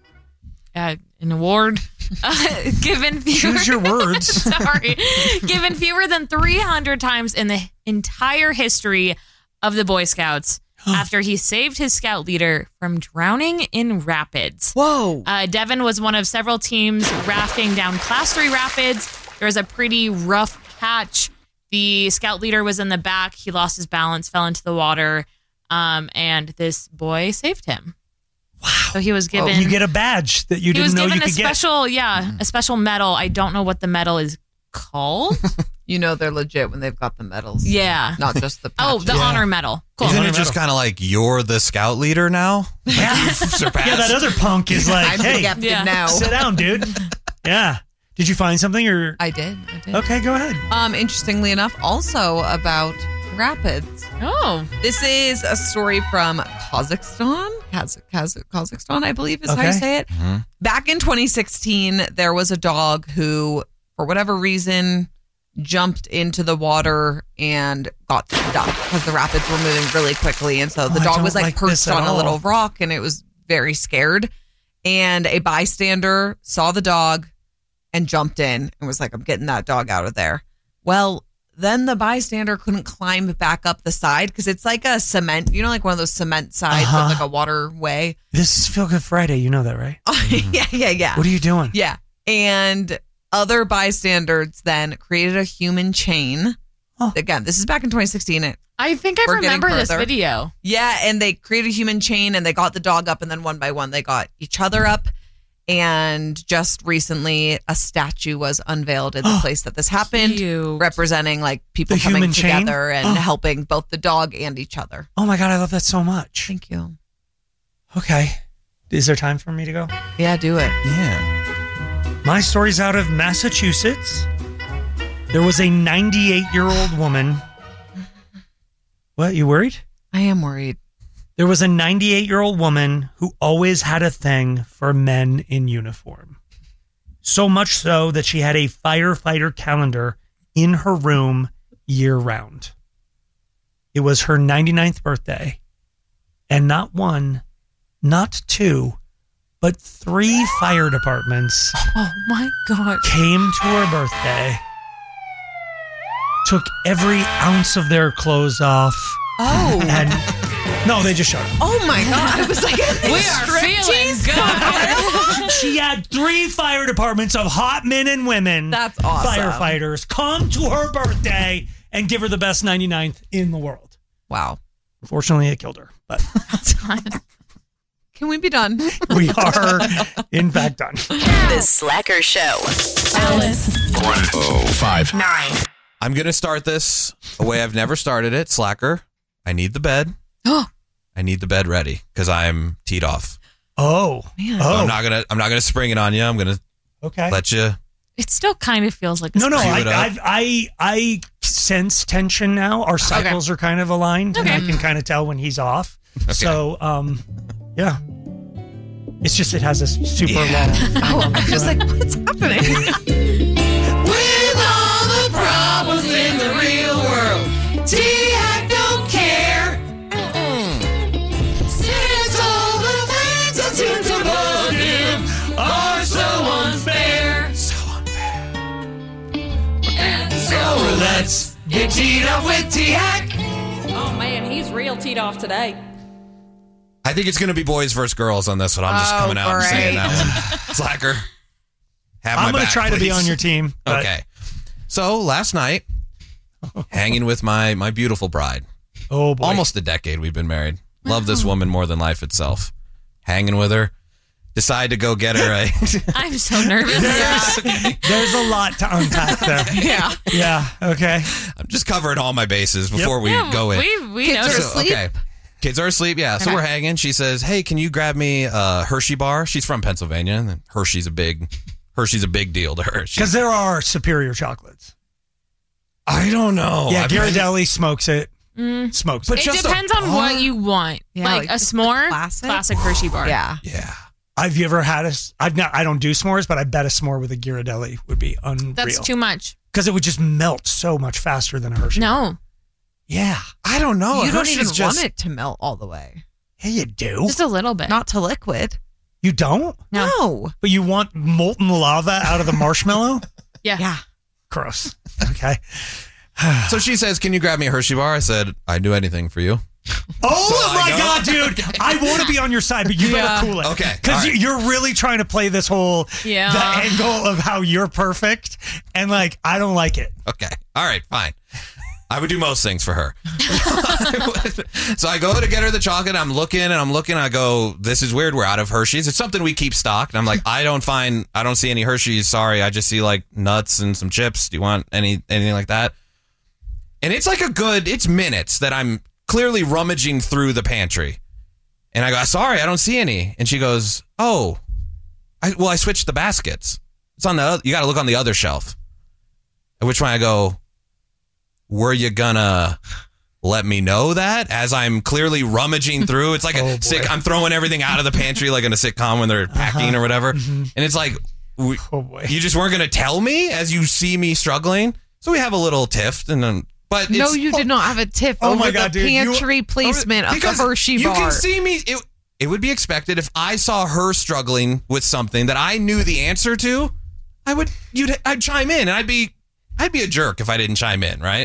D: uh, an award uh, given fewer.
G: Choose your words.
D: Sorry, given fewer than three hundred times in the entire history of the Boy Scouts after he saved his scout leader from drowning in rapids.
H: Whoa.
D: Uh, Devin was one of several teams rafting down Class three rapids. There was a pretty rough patch. The scout leader was in the back. He lost his balance, fell into the water, um, and this boy saved him. Wow! So he was given.
G: You get a badge that you
D: he was
G: didn't know
D: given
G: you
D: a
G: could get.
D: special, yeah, a special medal. I don't know what the medal is called.
H: You know they're legit when they've got the medals.
D: Yeah.
H: Not just the
D: Oh,
H: patches.
D: the honor medal. Cool.
F: Isn't
G: Honor
F: it just
G: medal.
F: kind of like you're the scout leader now?
G: Yeah.
F: Surpassed.
G: Yeah, that other punk is like,
H: I'm
G: hey,
H: captain
D: Yeah.
H: now.
G: sit down, dude. Yeah. Did you find something or?
H: I did. I did.
G: Okay, go ahead.
H: Um, interestingly enough, also about rapids.
D: Oh,
H: This is a story from Kazakhstan. Kaz- Kaz- Kazakhstan, I believe is how you
G: Okay.
H: say it. Back in twenty sixteen, there was a dog who, for whatever reason, jumped into the water and got stuck because the rapids were moving really quickly. And so the
G: Oh, I
H: dog
G: don't
H: was like
G: like this
H: perched
G: at
H: on a
G: all.
H: little rock and it was very scared. And a bystander saw the dog and jumped in and was like, I'm getting that dog out of there. Well, then the bystander couldn't climb back up the side because it's like a cement, you know, like one of those cement sides
G: Uh-huh.
H: of like a waterway.
G: This is Feel Good Friday. You know that, right?
H: yeah, yeah, yeah.
G: What are you doing?
H: Yeah. And other bystanders then created a human chain.
G: Oh.
H: Again, this is back in twenty sixteen. It,
D: I think I
H: We're getting
D: remember this
H: further.
D: video.
H: yeah, and they created a human chain and they got the dog up, and then one by one they got each other up. And just recently, a statue was unveiled in the place that this happened,
D: Cute.
H: representing like people
G: The
H: coming
G: human chain?
H: together and
G: Oh.
H: helping both the dog and each other.
G: Oh my God, I love that so much.
H: Thank you.
G: Okay. Is there time for me to go?
H: Yeah, do it.
F: Yeah.
G: My story's out of Massachusetts. There was a ninety-eight-year-old woman. What, you worried?
H: I am worried.
G: There was a ninety-eight-year-old woman who always had a thing for men in uniform. So much so that she had a firefighter calendar in her room year-round. It was her ninety-ninth birthday, and not one, not two, but three fire departments
D: Oh my God.
G: came to her birthday, took every ounce of their clothes off,
H: Oh.
G: and no, they just showed up.
H: Oh my God. I was like,
D: We are feeling good.
G: She had three fire departments of hot men and women,
H: That's awesome.
G: firefighters, come to her birthday and give her the best ninety-ninth in the world.
H: Wow.
G: Unfortunately, it killed her, but
H: Can we be done?
G: we are, in fact, done.
E: The Slacker Show. Alice.
B: one oh five.
E: Nine.
F: I'm going to start this a way I've never started it. Slacker, I need the bed. I need the bed ready because I'm teed off.
G: Oh,
H: Man.
F: So
G: oh,
F: I'm not gonna. I'm not gonna spring it on you. I'm gonna
G: okay.
F: let you.
D: It still kind of feels like a
G: No, no,
F: Cue
G: I,
F: it up.
G: I, I, I sense tension now. Our cycles are kind of aligned, and I
D: Okay.
G: can kind of tell when he's off. So, um, yeah, it's just it has a super
F: Yeah.
G: long.
H: Oh, I'm just like, what's happening?
C: With all the problems in the real world, T-Hack don't care. Since all the things that seem to bug him are so unfair. So unfair. And so let's get teed up with T-Hack.
J: Oh man, he's real teed off today.
F: I think it's gonna be boys versus girls on this one. I'm just
H: Oh,
F: coming out and saying
H: great.
F: that one. Slacker, have my
G: I'm going to
F: back,
G: try to be
F: please.
G: on your team. But,
F: Okay. So last night, hanging with my my beautiful bride.
G: Oh boy.
F: Almost a decade we've been married. Love this woman more than life itself. Hanging with her. decide to go get her a.
D: I'm so nervous.
G: There's, there's a lot to unpack there.
H: Yeah.
G: Yeah. Okay.
F: I'm just covering all my bases before
G: Yep.
F: we
D: Yeah,
F: go in.
D: we we
H: Kids
D: know.
H: are
F: So,
H: asleep?
F: okay. Kids are asleep, yeah. So
H: Okay.
F: we're hanging. She says, "Hey, can you grab me a Hershey bar?" She's from Pennsylvania, and Hershey's a big, Hershey's a big deal to her. She's-
G: Because there are superior chocolates.
F: I don't know.
G: yeah,
F: I've been-
G: Ghirardelli smokes it.
D: Mm.
G: Smokes
F: But
G: it.
D: It
F: just a
D: depends on
F: bar?
D: what you want.
H: Yeah,
D: like,
H: like
D: a
H: just
D: s'more,
H: classic?
D: classic Hershey bar.
H: Yeah.
F: Yeah.
G: Have you ever had a? s- I've not. I don't do s'mores, but I bet a s'more with a Ghirardelli would be unreal.
D: That's too much.
G: Because it would just melt so much faster than a Hershey.
D: No,
G: Yeah.
F: I don't know.
H: you don't
F: Hershey's
H: even
F: just,
H: want it to melt all the way.
G: Yeah, you do.
D: just a little bit.
H: Not to liquid.
G: You don't?
D: No.
H: No.
G: But you want molten lava out of the marshmallow?
D: yeah.
H: Yeah.
G: Gross. Okay.
F: So she says, "Can you grab me a Hershey bar?" I said, "I'd do anything for you."
G: Oh
F: So
G: my
F: I go-
G: God, dude! I want to be on your side, but you
D: Yeah.
G: better cool it.
F: Okay,
G: because
F: all right.
G: you're really trying to play this whole
D: Yeah.
G: the angle of how you're perfect, and like I don't like it.
F: Okay. All right, fine. I would do most things for her. So I go to get her the chocolate. I'm looking and I'm looking. I go, "This is weird. We're out of Hershey's. It's something we keep stocked." And I'm like, "I don't find, I don't see any Hershey's. Sorry. I just see like nuts and some chips. Do you want any anything like that?" And it's like a good, it's minutes that I'm clearly rummaging through the pantry. And I go, "Sorry, I don't see any." And she goes, "Oh, I, well, I switched the baskets. It's on the, oth- you got to look on the other shelf." At which one I go, "Were you gonna let me know that?" As I'm clearly rummaging through. It's like
G: Oh,
F: a
G: boy.
F: sick, I'm throwing everything out of the pantry like in a sitcom when they're packing or whatever.
G: Mhm.
F: And it's like, we,
G: Oh boy.
F: you just weren't going to tell me as you see me struggling. So we have a little tiff. And then, but it's,
H: No, you did not have a tip
G: Oh
H: over
G: my God,
H: the
G: dude, you-
H: pantry placement of the
F: because
H: Hershey
F: you
H: bar.
F: can see me. It, it would be expected if I saw her struggling with something that I knew the answer to. I would, you'd, I'd chime in, and I'd be, I'd be a jerk if I didn't chime in, right?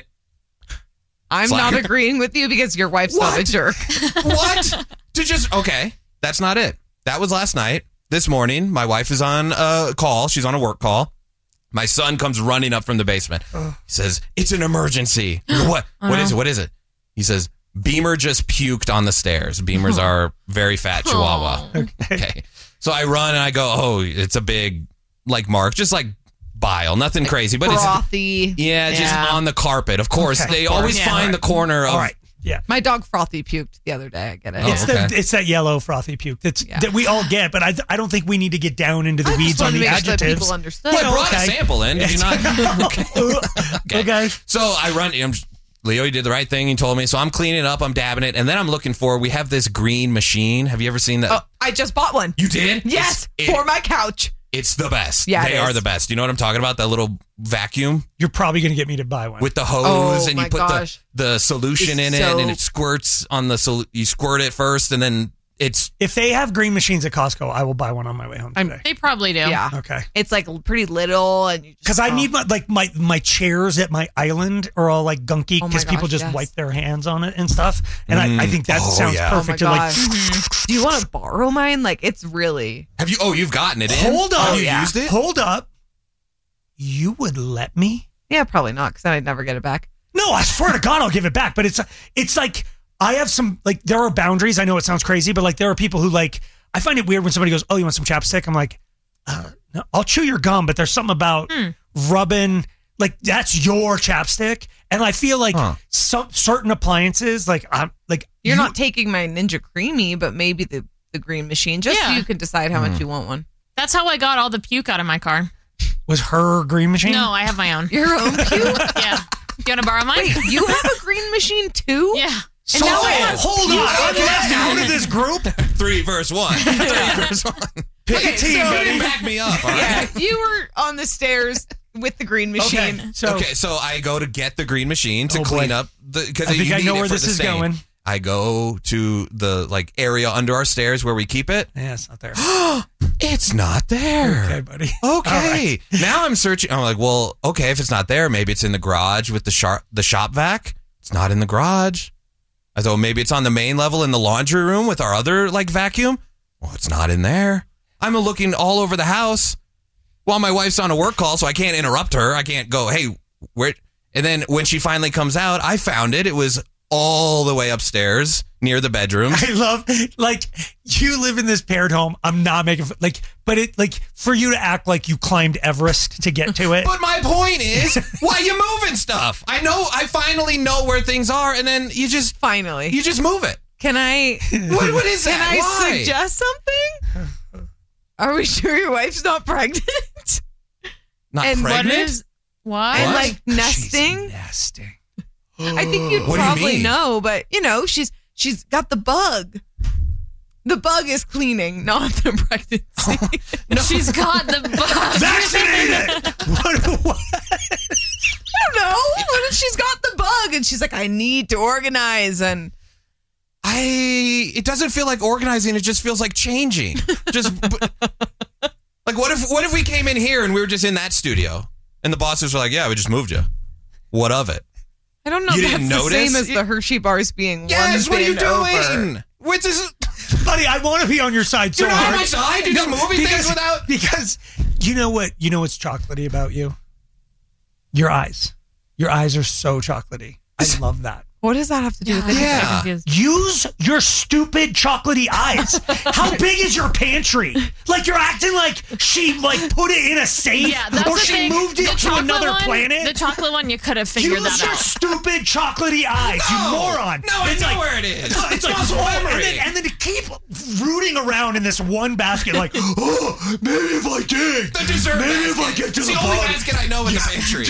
H: I'm
F: Slacker.
H: not agreeing with you because your wife's not a
F: What?
H: jerk.
F: What? To just okay. That's not it. That was last night. This morning, my wife is on a call. She's on a work call. My son comes running up from the basement. He says, "It's an emergency." What? What is it? What is it? He says, "Beamer just puked on the stairs." Beamers are very fat Chihuahua. Okay. So I run and I go, "Oh, it's a big like mark, just like bile, nothing crazy, but
H: Frothy.
F: it's yeah, just
H: Yeah.
F: on the carpet. Of course,
G: Okay.
F: they always
D: Yeah.
F: find the corner of
G: All right. Yeah.
H: My dog Frothy puked the other day. I get it.
F: Oh,
G: It's
F: okay.
G: the it's that yellow frothy puke that's
H: Yeah.
G: that we all get, but I I don't think we need to get down into the
H: I
G: weeds
H: just
G: on
H: wanted
G: the
H: to make sure that
G: adjectives.
H: people understood.
F: Well, I
G: Well,
F: brought
G: okay.
F: a sample in. Did you not?
G: okay. okay.
F: So I run. I'm, Leo, you did the right thing. He told me. So I'm cleaning it up. I'm dabbing it, and then I'm looking for. We have this green machine. Have you ever seen that?
H: Oh, I just bought one.
F: You did?
H: Yes,
F: It's, it-
H: for my couch.
F: it's the best.
H: Yeah, it
F: they are
H: is.
F: the best. You know what I'm talking about? That little vacuum
G: You're probably gonna get me to buy one.
F: with the hose,
H: Oh,
F: and
H: my
F: you put
H: gosh.
F: the the solution
H: It's
F: in it,
H: so-
F: and it squirts on the. Sol- you squirt it first, and then it's.
G: If they have green machines at Costco, I will buy one on my way home
H: I'm-
G: today.
D: They probably do.
H: Yeah.
G: Okay.
H: It's like pretty little, and you just
G: Because I
H: oh.
G: need my like my my chairs at my island are all like gunky
H: Oh my
G: because people
H: gosh,
G: just
H: yes.
G: wipe their hands on it and stuff, and I, I think that
F: Oh,
G: sounds
F: yeah.
H: Oh my
G: perfect. to like,
H: gosh. Do you want to borrow mine? Like it's really.
F: Have you? Oh, you've gotten it in.
G: hold up,
F: Have you
H: yeah.
F: used it?
G: hold up, you would let me?
H: Yeah, probably not, because then I'd never get it back.
G: No, I swear to God, I'll give it back. But it's it's like I have some like there are boundaries. I know it sounds crazy, but like there are people who like I find it weird when somebody goes, "Oh, you want some chapstick?" I'm like, uh, no, I'll chew your gum, but there's something about
D: Hmm.
G: rubbing like that's your chapstick, and I feel like
F: Huh.
G: some certain appliances like I'm like
H: You're
G: you-
H: not taking my Ninja Creamy, but maybe the, the green machine, just so
D: Yeah.
H: you can decide how much you want one.
D: That's how I got all the puke out of my car.
G: was her green machine.
D: No, I have my own.
H: Your own puke?
D: Yeah. You want to borrow mine?
H: Wait, you have a green machine too?
D: Yeah.
G: So,
H: now I have
G: hold
H: puke
G: on,
H: in
G: I'm left
H: my
G: out of this group.
F: Three verse one. Three verse one.
G: Pick a team,
F: You
G: buddy.
F: didn't back me up. All right.
H: Yeah, you were on the stairs with the green machine.
G: Okay, so
F: okay, so I go to get the green machine to
G: Oh,
F: clean
G: boy.
F: up the because
G: I think
F: you
G: I
F: need
G: know
F: it
G: where
F: for
G: this
F: the
G: is
F: stain.
G: going.
F: I go to the like area under our stairs where we keep it.
G: yeah, it's not there.
F: It's not there.
G: Okay, buddy.
F: Okay. Now I'm searching. I'm like, well, okay, if it's not there, maybe it's in the garage with the shop the shop vac. It's not in the garage. I thought maybe it's on the main level in the laundry room with our other like vacuum. Well, it's not in there. I'm looking all over the house while my wife's on a work call, so I can't interrupt her. I can't go, hey, where? And then when she finally comes out, I found it. It was all the way upstairs near the bedroom.
G: I love, like, you live in this paired home. I'm not making, like, but it, like, for you to act like you climbed Everest to get to it.
F: But my point is, why you moving stuff? I know, I finally know where things are, and then you just,
H: finally,
F: you just move it.
H: Can I,
F: what, what is
H: can
F: that?
H: I
F: Why?
H: suggest something? Are we sure your wife's not pregnant?
F: Not
H: and
F: pregnant?
H: What is,
D: why?
H: And
F: What?
H: like nesting?
G: She's nesting.
H: I think you'd
F: What do you
H: probably
F: mean?
H: know, but you know, she's she's got the bug. The bug is cleaning, not the pregnancy.
F: No.
D: She's got the bug.
G: Vaccinated! what, what?
H: I don't know. What if she's got the bug and she's like, I need to organize and
F: I, it doesn't feel like organizing. It just feels like changing. Just like, what if, what if we came in here and we were just in that studio and the bosses were like, yeah, we just moved you. What of it?
H: I don't know
F: You
H: if
F: didn't
H: that's the
F: notice?
H: same as the Hershey bars being
F: Yes,
H: one
F: what are you
H: bin over.
F: doing? What's this?
G: Buddy, I want to be on your side so
F: You're not
G: hard.
F: on my side? You're just moving
G: because,
F: things without...
G: Because you know what? You know what's chocolatey about you? Your eyes. Your eyes are so chocolatey. I love that.
H: What does that have to do with it?
F: Yeah.
G: Use your stupid chocolatey eyes. How big is your pantry? Like you're acting like she like put it in a safe
D: Yeah, that's
G: or
D: the
G: she
D: thing.
G: moved it
D: The
G: to
D: chocolate
G: another
D: one,
G: planet.
D: The chocolate one, you could have figured
G: Use
D: that
G: your
D: out.
G: stupid chocolatey eyes,
F: No.
G: you moron.
F: No, I
G: it's
F: know
G: like,
F: where it is.
G: It's
F: It's
G: like,
F: muscle
G: oh,
F: memory.
G: and then, and then to keep rooting around in this one basket, like, oh, maybe if I dig,
F: The dessert
G: maybe
F: basket.
G: if I get to
F: it's
G: the
F: the only
G: bottom.
F: basket I know in the pantry.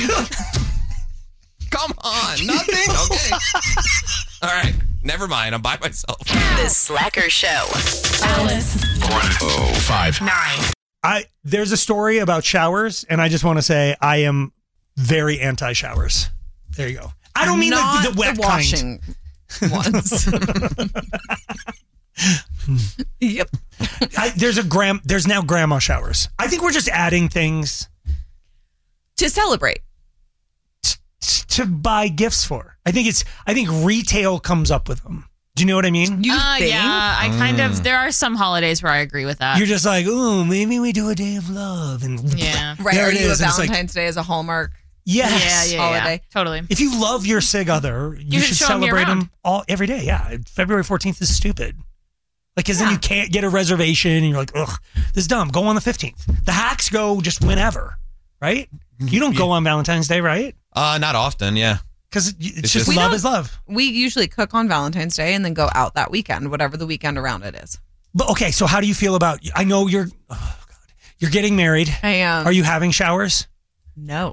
F: Come on, nothing? Okay. All right, never mind. I'm by myself.
E: The Slacker Show.
J: Alice.
B: oh five
E: Nine.
G: I there's a story about showers, and I just want to say I am very anti-showers. There you go. I don't mean
H: Not
G: the, the wet
H: washing ones. Yep.
G: kind. I, there's a gram. There's now grandma showers. I think we're just adding things
H: To celebrate.
G: t- to buy gifts for. I think it's. I think retail comes up with them. Do you know what I mean?
H: You
D: Uh,
H: think?
D: yeah, I kind of. There are some holidays where I agree with that.
G: You're just like, oh, maybe we do a day of love, and
D: Yeah.
H: Right.
G: there
H: Are
G: it
H: you a
G: is. And it's like,
H: Valentine's Day as a hallmark?
G: yes.
D: Yeah, yeah, yeah.
H: holiday.
D: Totally.
G: If you love your sig other, you,
D: You
G: should
D: should show 'em
G: celebrate
D: year-round.
G: them all every day. Yeah, February fourteenth is stupid. Like, because then
H: Yeah.
G: you can't get a reservation, and you're like, ugh, this is dumb. Go on the fifteenth. The hacks go just whenever, right? You don't go on Valentine's Day, right?
F: Uh, not often, yeah.
G: Because it's,
F: It's
G: just
F: just-
G: love
H: We
G: is love.
H: We usually cook on Valentine's Day and then go out that weekend, whatever the weekend around it is.
G: But okay, so how do you feel about? I know you're, oh God, you're getting married.
H: I am.
G: Are you having showers?
H: No.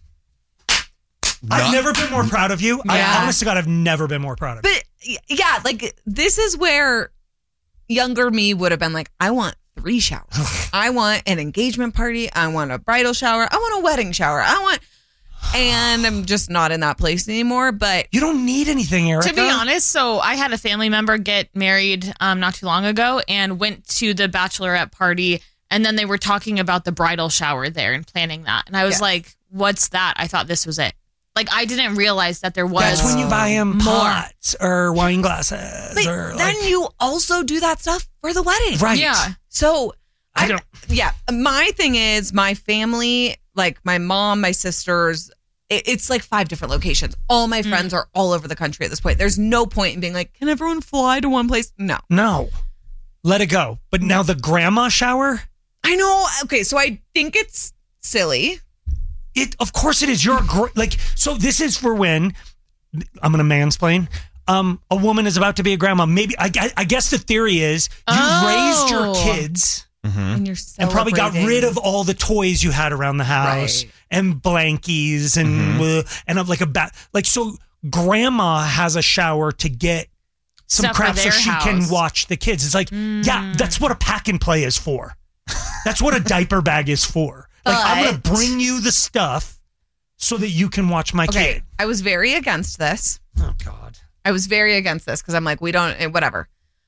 G: I've
F: No.
G: never been more proud of you. I
H: Yeah.
G: honest to God, I've never been more proud of you.
H: But y- yeah, like this is where younger me would have been like, I want three showers. I want an engagement party. I want a bridal shower. I want a wedding shower. I want, and I'm just not in that place anymore. But
G: You don't need anything, Erica.
D: To be honest, so I had a family member get married um, not too long ago and went to the bachelorette party, and then they were talking about the bridal shower there and planning that. And I was
H: Yeah.
D: like, what's that? I thought this was it. Like, I didn't realize that there was
G: That's when you buy him
D: more.
G: pots or wine glasses.
H: but
G: or
H: then
G: like,
H: you also do that stuff for the wedding.
G: right.
D: Yeah.
H: So
G: I
H: I
G: don't-
H: Yeah, my thing is my family, like my mom, my sisters. It, it's like five different locations. All my friends are all over the country at this point. There's no point in being like, can everyone fly to one place? No,
G: No. Let it go. But now the grandma shower,
H: I know. Okay, so I think it's silly.
G: it of course it is. You're a gr- like so this is for when I'm going to mansplain. Um a woman is about to be a grandma. Maybe I, I, I guess the theory is you
D: Oh.
G: raised your kids
H: And you're
G: and probably got
H: celebrating.
G: rid of all the toys you had around the house
H: Right.
G: and blankies and uh, and of like a bat like so grandma has a shower to get some
D: Stuff for
G: crap so
D: their
G: she can
D: house.
G: watch the kids. It's like, yeah, that's what a pack and play is for. That's what a diaper bag is for. Like, I'm going to
H: But-
G: bring you the stuff so that you can watch my
H: Okay,
G: kid.
H: I was very against this.
G: Oh, God.
H: I was very against this because I'm like, we don't, eh, whatever.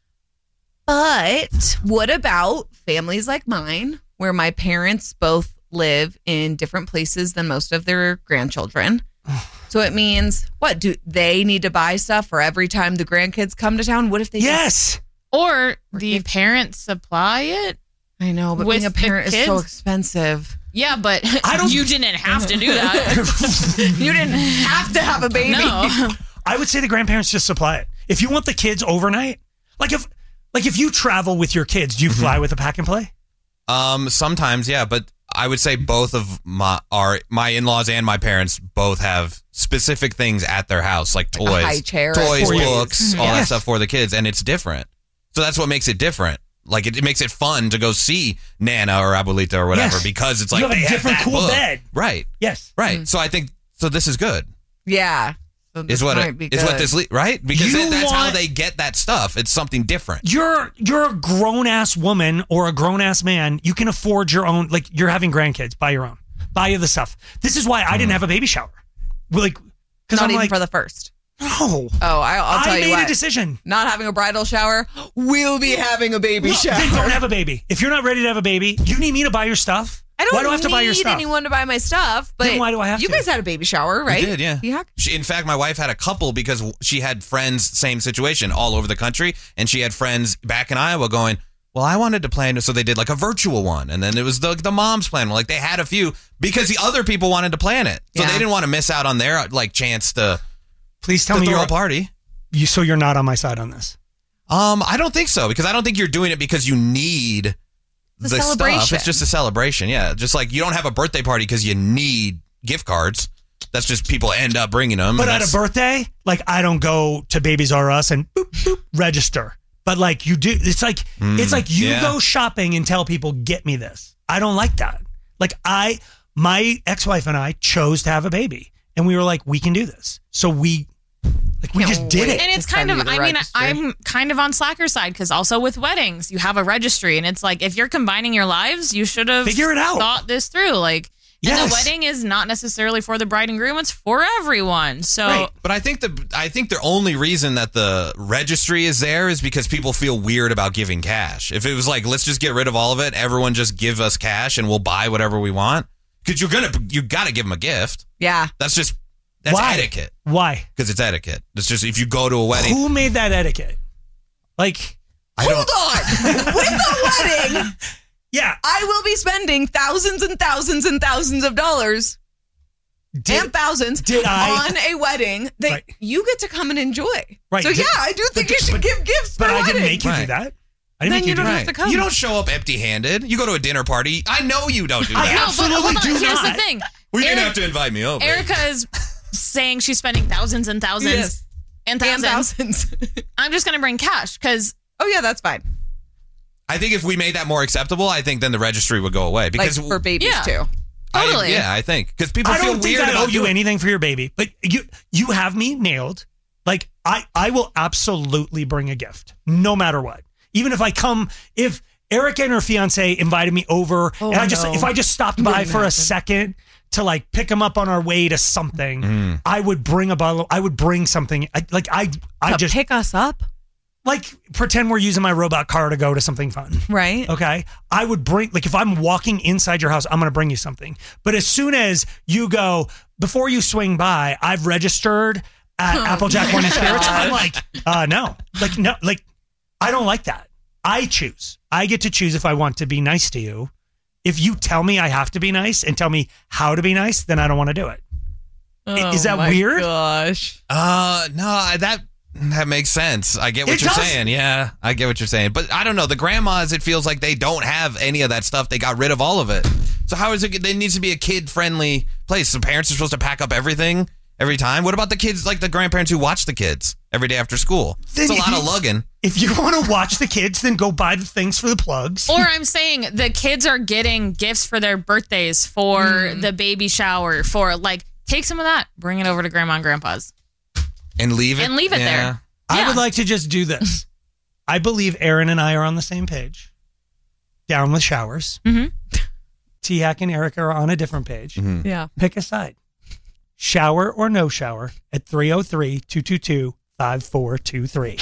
H: But what about families like mine, where my parents both live in different places than most of their grandchildren? So it means, what, do they need to buy stuff for every time the grandkids come to town? What if they just-
G: Yes.
D: Or the parents supply it.
H: I know, but
D: With
H: being a
D: the
H: parent is so
D: kids?
H: expensive.
D: Yeah, but
G: I don't-
D: you didn't have to do that.
H: You didn't have to have a baby.
D: No.
G: I would say the grandparents just supply it. If you want the kids overnight, like if like if you travel with your kids, do you fly with a pack and play?
F: Um, sometimes, yeah, but I would say both of my our my in-laws and my parents both have specific things at their house, like toys,
H: a high chair
F: toys,
H: for you.
F: books, all
G: Yes.
F: that stuff for the kids, and it's different. So that's what makes it different. Like it, it makes it fun to go see Nana or Abuelita or whatever
G: Yes.
F: because it's like
G: You have a
F: they
G: different
F: that
G: cool
F: book.
G: bed.
F: Right,
G: Yes.
F: right. So I think so. This is good.
H: Yeah. So this
F: Is what
H: might
F: it,
H: be
F: is what
H: good.
F: this le- right because
G: You
F: it- that's how
G: want-
F: they get that stuff. It's something different.
G: You're you're a grown ass woman or a grown ass man. You can afford your own. Like you're having grandkids, buy your own, buy you the stuff. This is why I didn't have a baby shower. Like because
H: Not
G: I'm
H: even
G: like
H: for the first.
G: no.
H: Oh, I, I'll tell
G: I
H: you
G: made
H: what.
G: a decision.
H: Not having a bridal shower. We'll be having a baby
G: No,
H: shower.
G: then don't have a baby. If you're not ready to have a baby, you need me to buy your stuff.
H: I don't
G: why do I have to
H: need
G: buy your stuff?
H: anyone to buy my stuff, but
G: Then why do I have
H: you
G: to?
H: guys had a baby shower, right?
F: We did, yeah.
H: Yeah.
F: She, in fact, my wife had a couple because she had friends, same situation, all over the country, and she had friends back in Iowa going, well, I wanted to plan, so they did like a virtual one, and then it was the the mom's plan. Like they had a few because the other people wanted to plan it, so
H: Yeah.
F: they didn't want to miss out on their like chance to,
G: Please tell
F: to
G: me
F: throw
G: you're
F: a party.
G: You so you're not on my side on this.
F: Um, I don't think so because I don't think you're doing it because you need
H: It's
F: the
H: a
F: stuff.
H: celebration.
F: It's just a celebration, yeah. Just like you don't have a birthday party because you need gift cards. That's just people end up bringing them.
G: But
F: and
G: at a
F: that's-
G: birthday, like I don't go to Babies R Us and boop boop register. But like you do, it's like it's like you
F: yeah.
G: go shopping and tell people, get me this. I don't like that. Like I, my ex-wife and I chose to have a baby, and we were like, we can do this. So we, like, we
H: Can't
G: just did
H: wait.
G: it.
D: And it's
H: to
D: kind
H: send
D: of,
H: you the
D: I mean,
H: registry.
D: I'm kind of on Slacker's side because also with weddings, you have a registry. And it's like, if you're combining your lives, you should have
G: Figure it out.
D: thought this through. Like, and
G: Yes.
D: the wedding is not necessarily for the bride and groom, it's for everyone. So,
G: Right.
F: But I think the I think the only reason that the registry is there is because people feel weird about giving cash. If it was like, let's just get rid of all of it, everyone just give us cash and we'll buy whatever we want. Because you're gonna you got to give them a gift.
H: Yeah.
F: That's just that's
G: Why?
F: etiquette.
G: Why?
F: Because it's etiquette. It's just if you go to a wedding,
G: Who made that etiquette? Like,
F: I
H: Hold
F: don't.
H: on. With the wedding,
G: yeah,
H: I will be spending thousands and thousands and thousands of dollars
G: did,
H: and thousands
G: did I-
H: on a wedding that
G: Right.
H: you get to come and enjoy.
G: Right.
H: So
G: Did-
H: yeah, I do think
G: but-
H: you should
G: but-
H: give gifts
G: but
H: for a
G: I
H: wedding.
G: didn't make you do
F: Right.
G: that. I didn't
H: Then
G: make you,
H: you
G: do
H: don't
G: that.
H: have to come.
F: You don't show up empty-handed. You go to a dinner party. I know you don't do
G: I
F: that.
G: know.
D: no, but
G: Absolutely
D: hold on.
G: do
D: Here's
G: not.
D: the thing.
F: Well, you didn't
D: Eric-
F: have to invite me over.
D: Erica is saying she's spending thousands and thousands
H: Yes.
D: and
H: And
D: thousands.
H: thousands.
D: I'm just going to bring cash because
H: Oh yeah, that's fine.
F: I think if we made that more acceptable, I think then the registry would go away
H: Like
F: because
H: for babies
D: Yeah.
H: too.
F: I-
D: Totally.
F: yeah, I think because people
G: I
F: feel
G: don't think
F: weird
G: I
F: about
G: owe you
F: doing-
G: anything for your baby, but you you have me nailed. Like I I will absolutely bring a gift, no matter what. Even if I come, if Erica and her fiance invited me over,
H: Oh,
G: and I just
H: no.
G: if I just stopped by for a second to like pick them up on our way to something,
F: Mm.
G: I would bring a bottle. I would bring something. I, like I I
H: To
G: just
H: pick us up,
G: like pretend we're using my robot car to go to something fun.
H: right?
G: Okay. I would bring, like, if I'm walking inside your house, I'm going to bring you something. But as soon as you go, before you swing by, I've registered at
H: Oh
G: Applejack Wine and Spirits. I'm like, uh, no, like, no, like, I don't like that. I choose. I get to choose if I want to be nice to you. If you tell me I have to be nice and tell me how to be nice, then I don't want to do it. I- Is that
H: Oh my
G: weird?
H: Gosh.
F: Uh, no, I- that that makes sense. I get what
G: It
F: you're
G: does.
F: saying. Yeah, I get what you're saying. But I don't know. The grandmas, it feels like they don't have any of that stuff. They got rid of all of it. So how is it? There needs to be a kid-friendly place. So parents are supposed to pack up everything every time. What about the kids, like the grandparents who watch the kids every day after school?
G: Then
F: It's a
G: if
F: lot
G: you-
F: of lugging.
G: If you want to watch the kids, then go buy the things for the plugs.
D: Or I'm saying the kids are getting gifts for their birthdays, for
H: Mm.
D: the baby shower, for like, take some of that, bring it over to grandma and grandpa's.
F: And leave it.
D: And leave it
F: Yeah.
D: there.
G: I
D: Yeah.
G: would like to just do this. I believe Aaron and I are on the same page. Down with showers.
D: Mhm.
G: T-Hack and Erica are on a different page.
F: Mm-hmm.
H: Yeah.
G: Pick a side. Shower or no shower at three oh three, two two two, five four two three.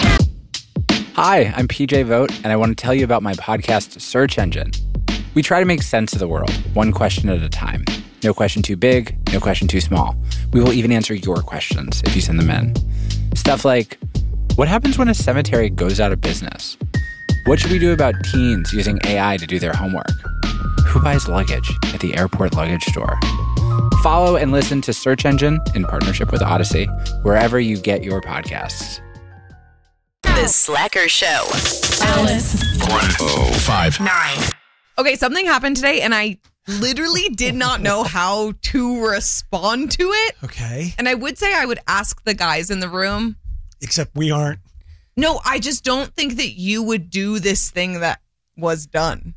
K: Hi, I'm P J Vogt, and I want to tell you about my podcast, Search Engine. We try to make sense of the world, one question at a time. No question too big, no question too small. We will even answer your questions if you send them in. Stuff like, what happens when a cemetery goes out of business? What should we do about teens using A I to do their homework? Who buys luggage at the airport luggage store? Follow and listen to Search Engine in partnership with Odyssey, wherever you get your podcasts.
E: The Slacker Show.
J: Alice.
B: one oh five
E: Nine.
H: Okay, something happened today, and I literally did not know how to respond to it.
G: Okay.
H: And I would say I would ask the guys in the room.
G: Except we aren't.
H: No, I just don't think that you would do this thing that was done.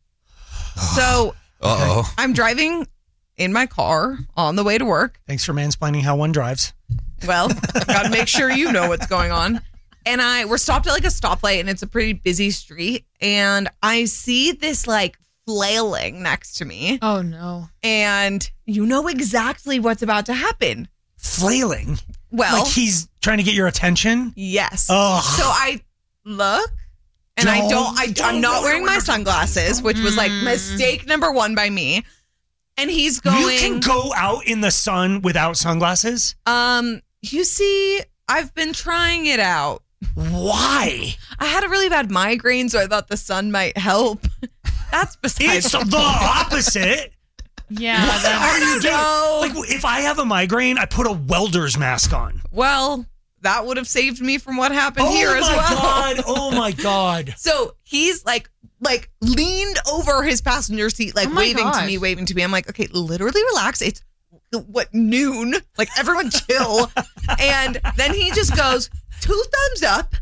H: So
F: Uh-oh.
H: I'm driving in my car on the way to work.
G: Thanks for mansplaining how one drives.
H: Well, I've got to make sure you know what's going on. And I we're stopped at like a stoplight, and it's a pretty busy street. And I see this like flailing next to me.
D: Oh no.
H: And you know exactly what's about to happen.
G: Flailing?
H: Well,
G: like he's trying to get your attention?
H: Yes.
G: Ugh.
H: So I look, and I don't, I,
G: Don't
H: I'm not
G: roll
H: wearing
G: your
H: my
G: windows up.
H: sunglasses, which was like mistake number one by me. And he's going,
G: You can go out in the sun without sunglasses?
H: um, you see, I've been trying it out.
G: Why?
H: I had a really bad migraine, so I thought the sun might help. That's besides
G: It's
H: the
G: the opposite.
D: Yeah.
G: What
D: That's,
G: are you doing?
H: know.
G: Like, if I have a migraine, I put a welder's mask on.
H: Well, that would have saved me from what happened
G: Oh
H: here
G: my
H: as well.
G: God. Oh my God.
H: So he's like, like leaned over his passenger seat, like
D: Oh my
H: waving to
D: gosh.
H: me, waving to me. I'm like, okay, literally relax. It's what noon? Like everyone chill. And then he just goes two thumbs up,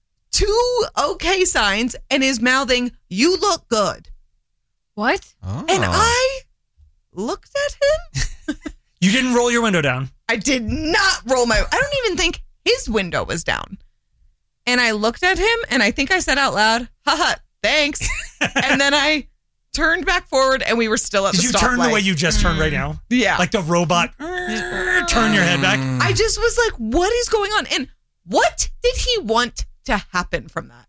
H: two okay signs, and is mouthing, "You look good."
D: what?
F: Oh.
H: And I looked at him.
G: You didn't roll your window down.
H: I did not roll my. I don't even think his window was down. And I looked at him, and I think I said out loud, "Haha, thanks." And then I turned back forward, and we were still at
G: Did
H: the
G: you
H: stoplight.
G: turn the way you just turned right now?
H: Yeah.
G: Like the robot, turn your head back.
H: I just was like, what is going on? And what did he want to happen from that?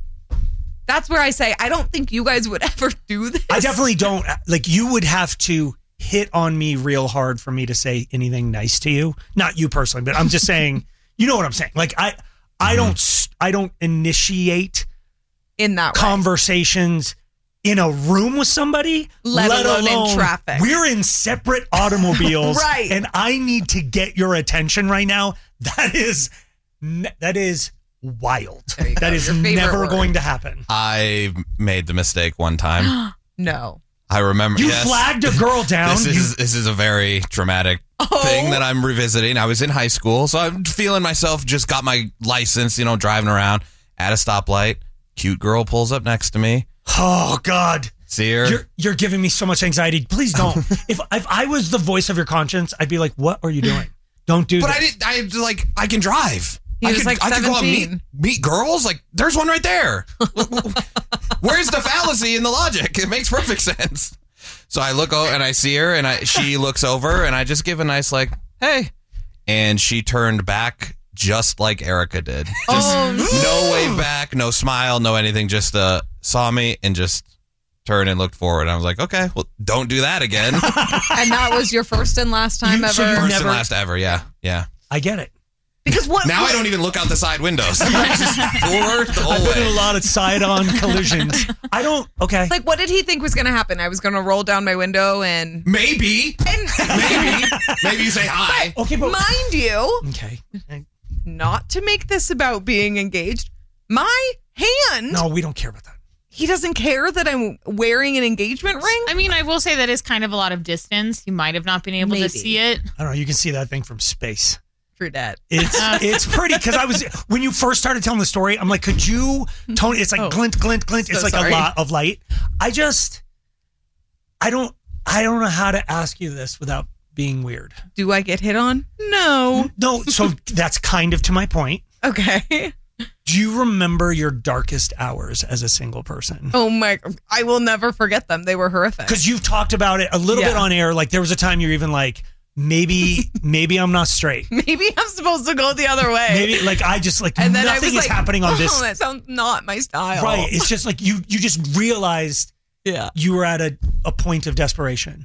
H: That's where I say, I don't think you guys would ever do this.
G: I definitely don't. Like, you would have to hit on me real hard for me to say anything nice to you. Not you personally, but I'm just saying, you know what I'm saying? Like, I, I don't, s- I don't initiate
H: in that way.
G: conversations in a room with somebody,
H: Let alone in traffic.
G: We're in separate automobiles,
H: Right.
G: And I need to get your attention right now. That is, ne- that is wild.
H: There you go.
G: That is
H: Your favorite
G: never
H: word.
G: going to happen.
F: I made the mistake one time.
H: No.
F: I remember.
G: You
F: yes.
G: flagged a girl down.
F: This
G: You-
F: is this is a very dramatic
H: Oh.
F: thing that I'm revisiting. I was in high school, so I'm feeling myself. Just got my license, you know, driving around at a stoplight. Cute girl pulls up next to me.
G: Oh God.
F: See her?
G: You're you're giving me so much anxiety. Please don't. if if I was the voice of your conscience, I'd be like, "What are you doing? Don't do
F: but
G: this."
F: I did. I was like, I can drive.
H: He
F: I
H: was
F: could,
H: like
F: I could go out and meet,
H: seventeen.
F: meet girls. Like, there's one right there. Where's the fallacy in the logic? It makes perfect sense. So I look over and I see her, and I she looks over, and I just give a nice like, "Hey," and she turned back just like Erica did. Just
H: Oh,
F: no wave back, no smile, no anything. Just uh, saw me and just turned and looked forward. I was like, okay, well, don't do that again.
H: And that was your first and last time
G: You-
H: ever.
G: so you
F: First
G: never-
F: and last ever. Yeah, yeah.
G: I get it.
H: Because what?
F: Now
H: what-
F: I don't even look out the side windows. I just forward the whole
G: I've been in
F: way.
G: a lot of side-on collisions. I don't. Okay.
H: Like, what did he think was going to happen? I was going to roll down my window and.
F: Maybe,
H: and
F: maybe, maybe you say hi.
G: okay, but
H: mind you,
G: okay.
H: not to make this about being engaged, my hand.
G: No, we don't care about that.
H: He doesn't care that I'm wearing an engagement ring.
D: I mean, I will say that is kind of a lot of distance. You might have not been able
H: Maybe.
D: to see it.
G: I don't know. You can see that thing from space.
H: True dat.
G: It's it's pretty because I was when you first started telling the story, I'm like, could you, Tony? It's like
H: Oh.
G: glint, glint, glint.
H: So
G: it's like
H: sorry.
G: a lot of light. I just, I don't, I don't know how to ask you this without being weird.
H: Do I get hit on? No.
G: No, so that's kind of to my point.
H: Okay.
G: Do you remember your darkest hours as a single person?
H: Oh my! I will never forget them. They were horrific.
G: Because you've talked about it a little
H: Yeah.
G: bit on air. Like there was a time you're even like, maybe, maybe I'm not straight.
H: Maybe I'm supposed to go the other way.
G: Maybe like I just like
H: and then I
G: nothing
H: was
G: is
H: like,
G: happening on
H: oh,
G: this.
H: that sounds not my style.
G: Right. It's just like you you just realized
H: Yeah.
G: you were at a, a point of desperation.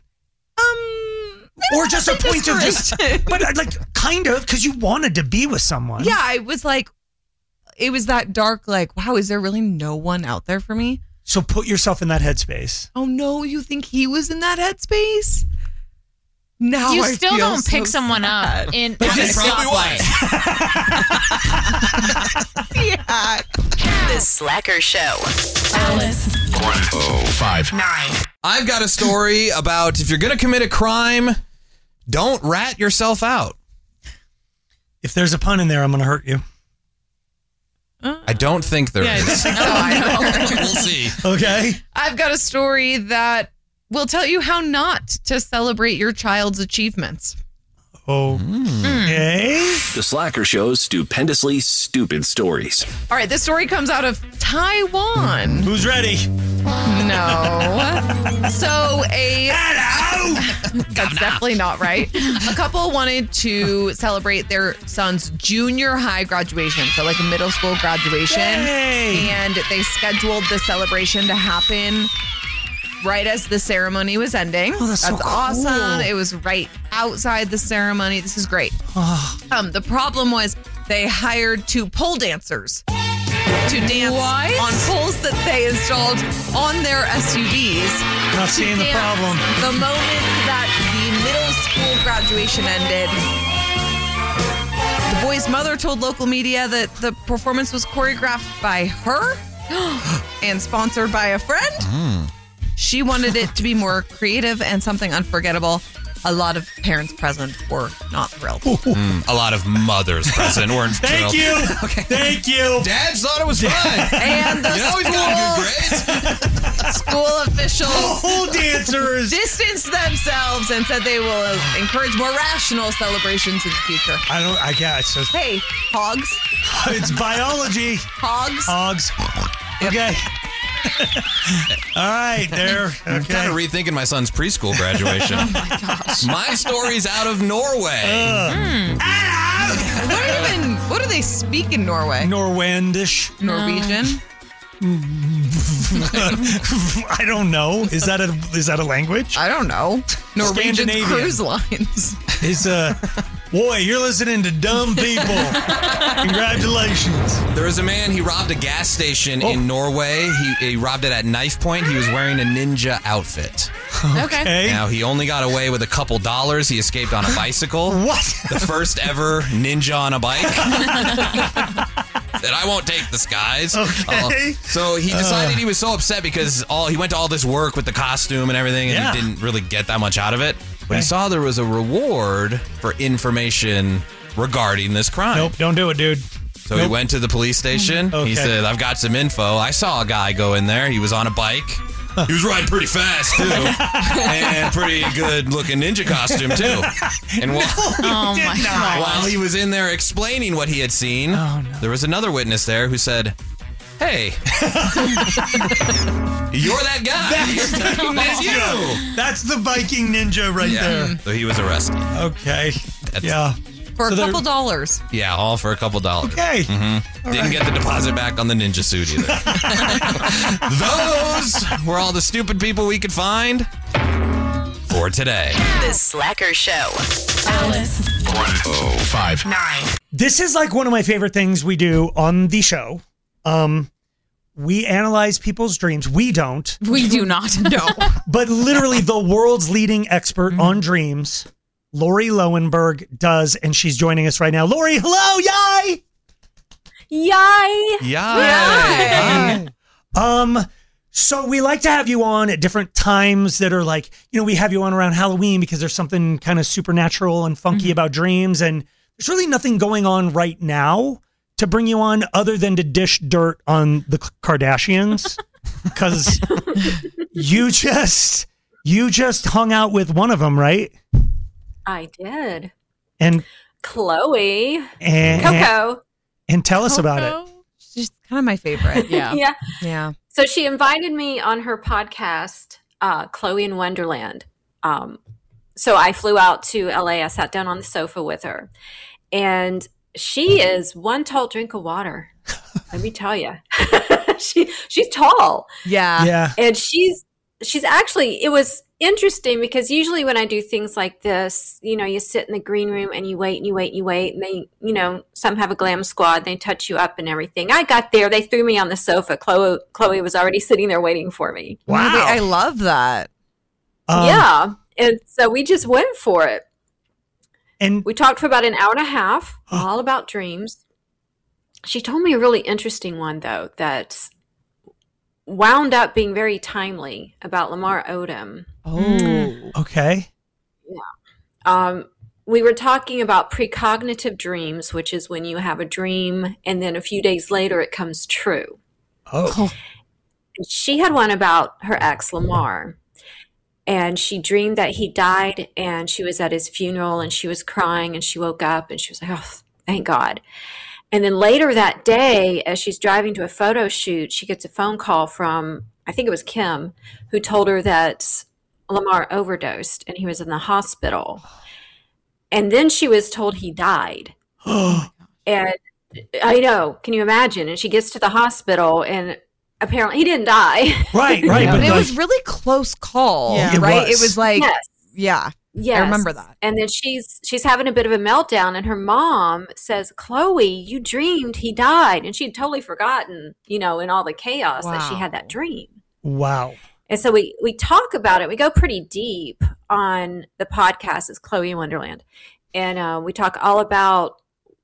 H: Um.
G: Or just a
H: say
G: point of just
H: desperation.
G: but uh, like kind of because you wanted to be with someone.
H: Yeah, I was like, it was that dark. Like, wow, is there really no one out there for me?
G: So put yourself in that headspace.
H: Oh no, you think he was in that headspace? Now
D: you
H: I
D: still
H: feel
D: don't pick
H: so
D: someone
H: sad.
D: up in
F: But
D: at a
F: it probably
D: stoplight.
H: Yeah.
E: The Slacker Show.
J: Alice.
B: one oh five
J: Nine.
F: I've got a story about if you're going to commit a crime, don't rat yourself out.
G: If there's a pun in there, I'm going to hurt you.
F: I don't think there
H: Yeah, I
F: is.
H: don't think so either.
F: We'll see.
G: Okay.
H: I've got a story that will tell you how not to celebrate your child's achievements.
G: Okay.
B: The Slacker Show's stupendously stupid stories.
H: All right, this story comes out of Taiwan.
G: Who's ready?
H: No. So a that's definitely not right. A couple wanted to celebrate their son's junior high graduation, so like a middle school graduation,
G: Yay!
H: and they scheduled the celebration to happen right as the ceremony was ending.
G: Oh, that's so cool.
H: awesome. It was right outside the ceremony. This is great.
G: Oh.
H: Um, the problem was they hired two pole dancers to dance
D: What?
H: on poles that they installed on their S U Vs.
G: Not seeing the
H: dance
G: problem.
H: The moment that the middle school graduation ended, the boy's mother told local media that the performance was choreographed by her and sponsored by a friend.
F: Mm.
H: She wanted it to be more creative and something unforgettable. A lot of parents present were not thrilled.
F: Mm, a lot of mothers present weren't
G: Thank
F: thrilled.
G: you.
H: Okay.
G: Thank you.
F: Dads thought it was fun.
H: And the
F: You know he's got good grades.
H: school officials
G: Pole dancers.
H: distanced themselves and said they will encourage more rational celebrations in the future.
G: I don't, I guess. It's,
H: Hey, hogs,
G: it's biology.
H: hogs.
G: Hogs. Okay. All right, there.
F: I'm
G: Okay.
F: kind of rethinking my son's preschool graduation. Oh my gosh. My story's out of Norway.
H: What even? What do they speak in Norway?
G: Norwendish.
H: Norwegian.
G: I don't know. Is that a is that a language?
H: I don't know. Norwegian
G: Scandinavian.
H: cruise lines.
G: Is uh boy, you're listening to dumb people. Congratulations.
F: There was a man, he robbed a gas station
G: Oh.
F: in Norway. He, he robbed it at knife point. He was wearing a ninja outfit.
G: Okay.
F: Now, he only got away with a couple dollars. He escaped on a bicycle.
G: What?
F: The first ever ninja on a bike. Said, I won't take the skies.
G: Okay.
F: Uh, so he decided
G: Uh.
F: he was so upset because all he went to all this work with the costume and everything, and
G: Yeah.
F: he didn't really get that much out of it. But
G: Okay.
F: he saw there was a reward for information regarding this crime.
G: Nope, don't do it, dude.
F: So he
G: Nope.
F: went to the police station.
G: Okay.
F: He said, I've got some info. I saw a guy go in there. He was on a bike. He was riding pretty fast, too. And pretty good looking ninja costume, too. And while,
D: Oh my
G: did not.
D: god.
F: while he was in there explaining what he had seen,
G: Oh, no.
F: there was another witness there who said, Hey, you're that guy.
G: That's,
F: That's you.
G: That's the Viking ninja right
F: Yeah.
G: there.
F: So he was arrested.
G: Okay.
F: That's-
G: Yeah.
H: For
G: So
H: a
G: they're-
H: couple dollars.
F: Yeah, all for a couple dollars.
G: Okay.
F: Mm-hmm. Didn't get the deposit back on the ninja suit either. Those were all the stupid people we could find for today.
E: The Slacker Show.
J: Alice.
B: one oh five
J: Nine.
G: This is like one of my favorite things we do on the show. Um, we analyze people's dreams. We don't,
D: We do not know.
G: but literally the world's leading expert on dreams, Lori Lowenberg, does, and she's joining us right now. Lori, hello, yay!
L: Yay!
F: Yeah.
G: Um, so we like to have you on at different times that are like, you know, we have you on around Halloween because there's something kind of supernatural and funky about dreams, and there's really nothing going on right now to bring you on other than to dish dirt on the Kardashians because you just you just hung out with one of them, right?
L: I did.
G: And
L: Chloe.
G: and
L: Coco.
G: and tell us about it.
H: She's kind of my favorite.
D: Yeah.
L: Yeah.
H: Yeah.
L: So she invited me on her podcast, uh, Chloe in Wonderland. Um, so I flew out to L A. I sat down on the sofa with her. And she is one tall drink of water. Let me tell you. she she's tall.
H: Yeah.
G: Yeah.
L: And she's she's actually, it was interesting because usually when I do things like this, you know, you sit in the green room and you wait and you wait and you wait, and they, you know, some have a glam squad, they touch you up and everything. I got there, they threw me on the sofa. Chloe Chloe was already sitting there waiting for me.
H: Wow. I love that.
G: Um,
L: Yeah. And so we just went for it.
G: And
L: we talked for about an hour and a half, all about dreams. She told me a really interesting one, though, that wound up being very timely about Lamar Odom.
G: Oh, okay.
L: Yeah. Um, we were talking about precognitive dreams, which is when you have a dream and then a few days later it comes true.
G: Oh.
L: She had one about her ex, Lamar. And she dreamed that he died, and she was at his funeral, and she was crying, and she woke up, and she was like, oh, thank God. And then later that day, as she's driving to a photo shoot, she gets a phone call from, I think it was Kim, who told her that Lamar overdosed, and he was in the hospital. And then she was told he died. And I know, can you imagine? And she gets to the hospital, and apparently he didn't die.
G: Right, right.
H: But
G: But
H: it
G: like,
H: was really close call,
L: Yeah.
G: It
H: right?
G: was.
H: It was like,
L: Yes.
H: yeah,
L: Yes.
H: I remember that.
L: And then she's she's having a bit of a meltdown, and her mom says, Chloe, you dreamed he died. And she'd totally forgotten, you know, in all the chaos that she had that dream.
G: wow.
L: And so we we talk about it. We go pretty deep on the podcast. It's Chloe in Wonderland. And uh, we talk all about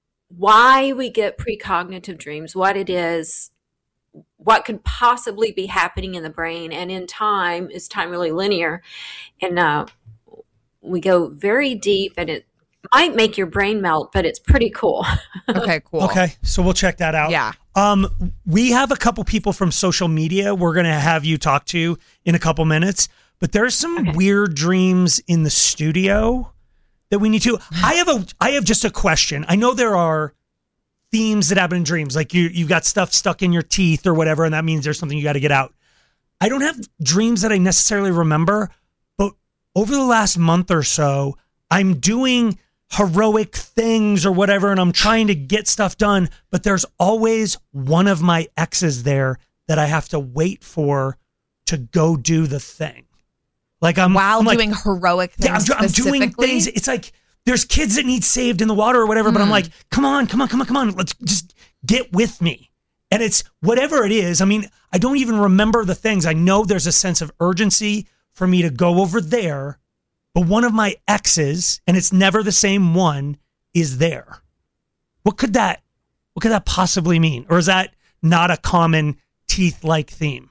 L: why we get precognitive dreams, what it is, what could possibly be happening in the brain. And in time, is time really linear? And uh, we go very deep, and it might make your brain melt, but it's pretty cool.
H: Okay, cool.
G: Okay, so we'll check that out.
H: Yeah.
G: Um, we have a couple people from social media we're going to have you talk to in a couple minutes, but there's some
L: Okay.
G: weird dreams in the studio that we need to. I have a, I have just a question. I know there are themes that happen in dreams, like you, you've got stuff stuck in your teeth or whatever, and that means there's something you got to get out. I don't have dreams that I necessarily remember, but over the last month or so, I'm doing heroic things or whatever, and I'm trying to get stuff done, but there's always one of my exes there that I have to wait for to go do the thing. Like I'm
H: While
G: I'm like,
H: doing heroic things
G: yeah, I'm, do- I'm doing
H: specifically?
G: things. It's like there's kids that need saved in the water or whatever, but I'm like, come on, come on, come on, come on. Let's just get with me. And it's whatever it is. I mean, I don't even remember the things. I know there's a sense of urgency for me to go over there, but one of my exes, and it's never the same one, is there. What could that, what could that possibly mean? Or is that not a common teeth-like theme?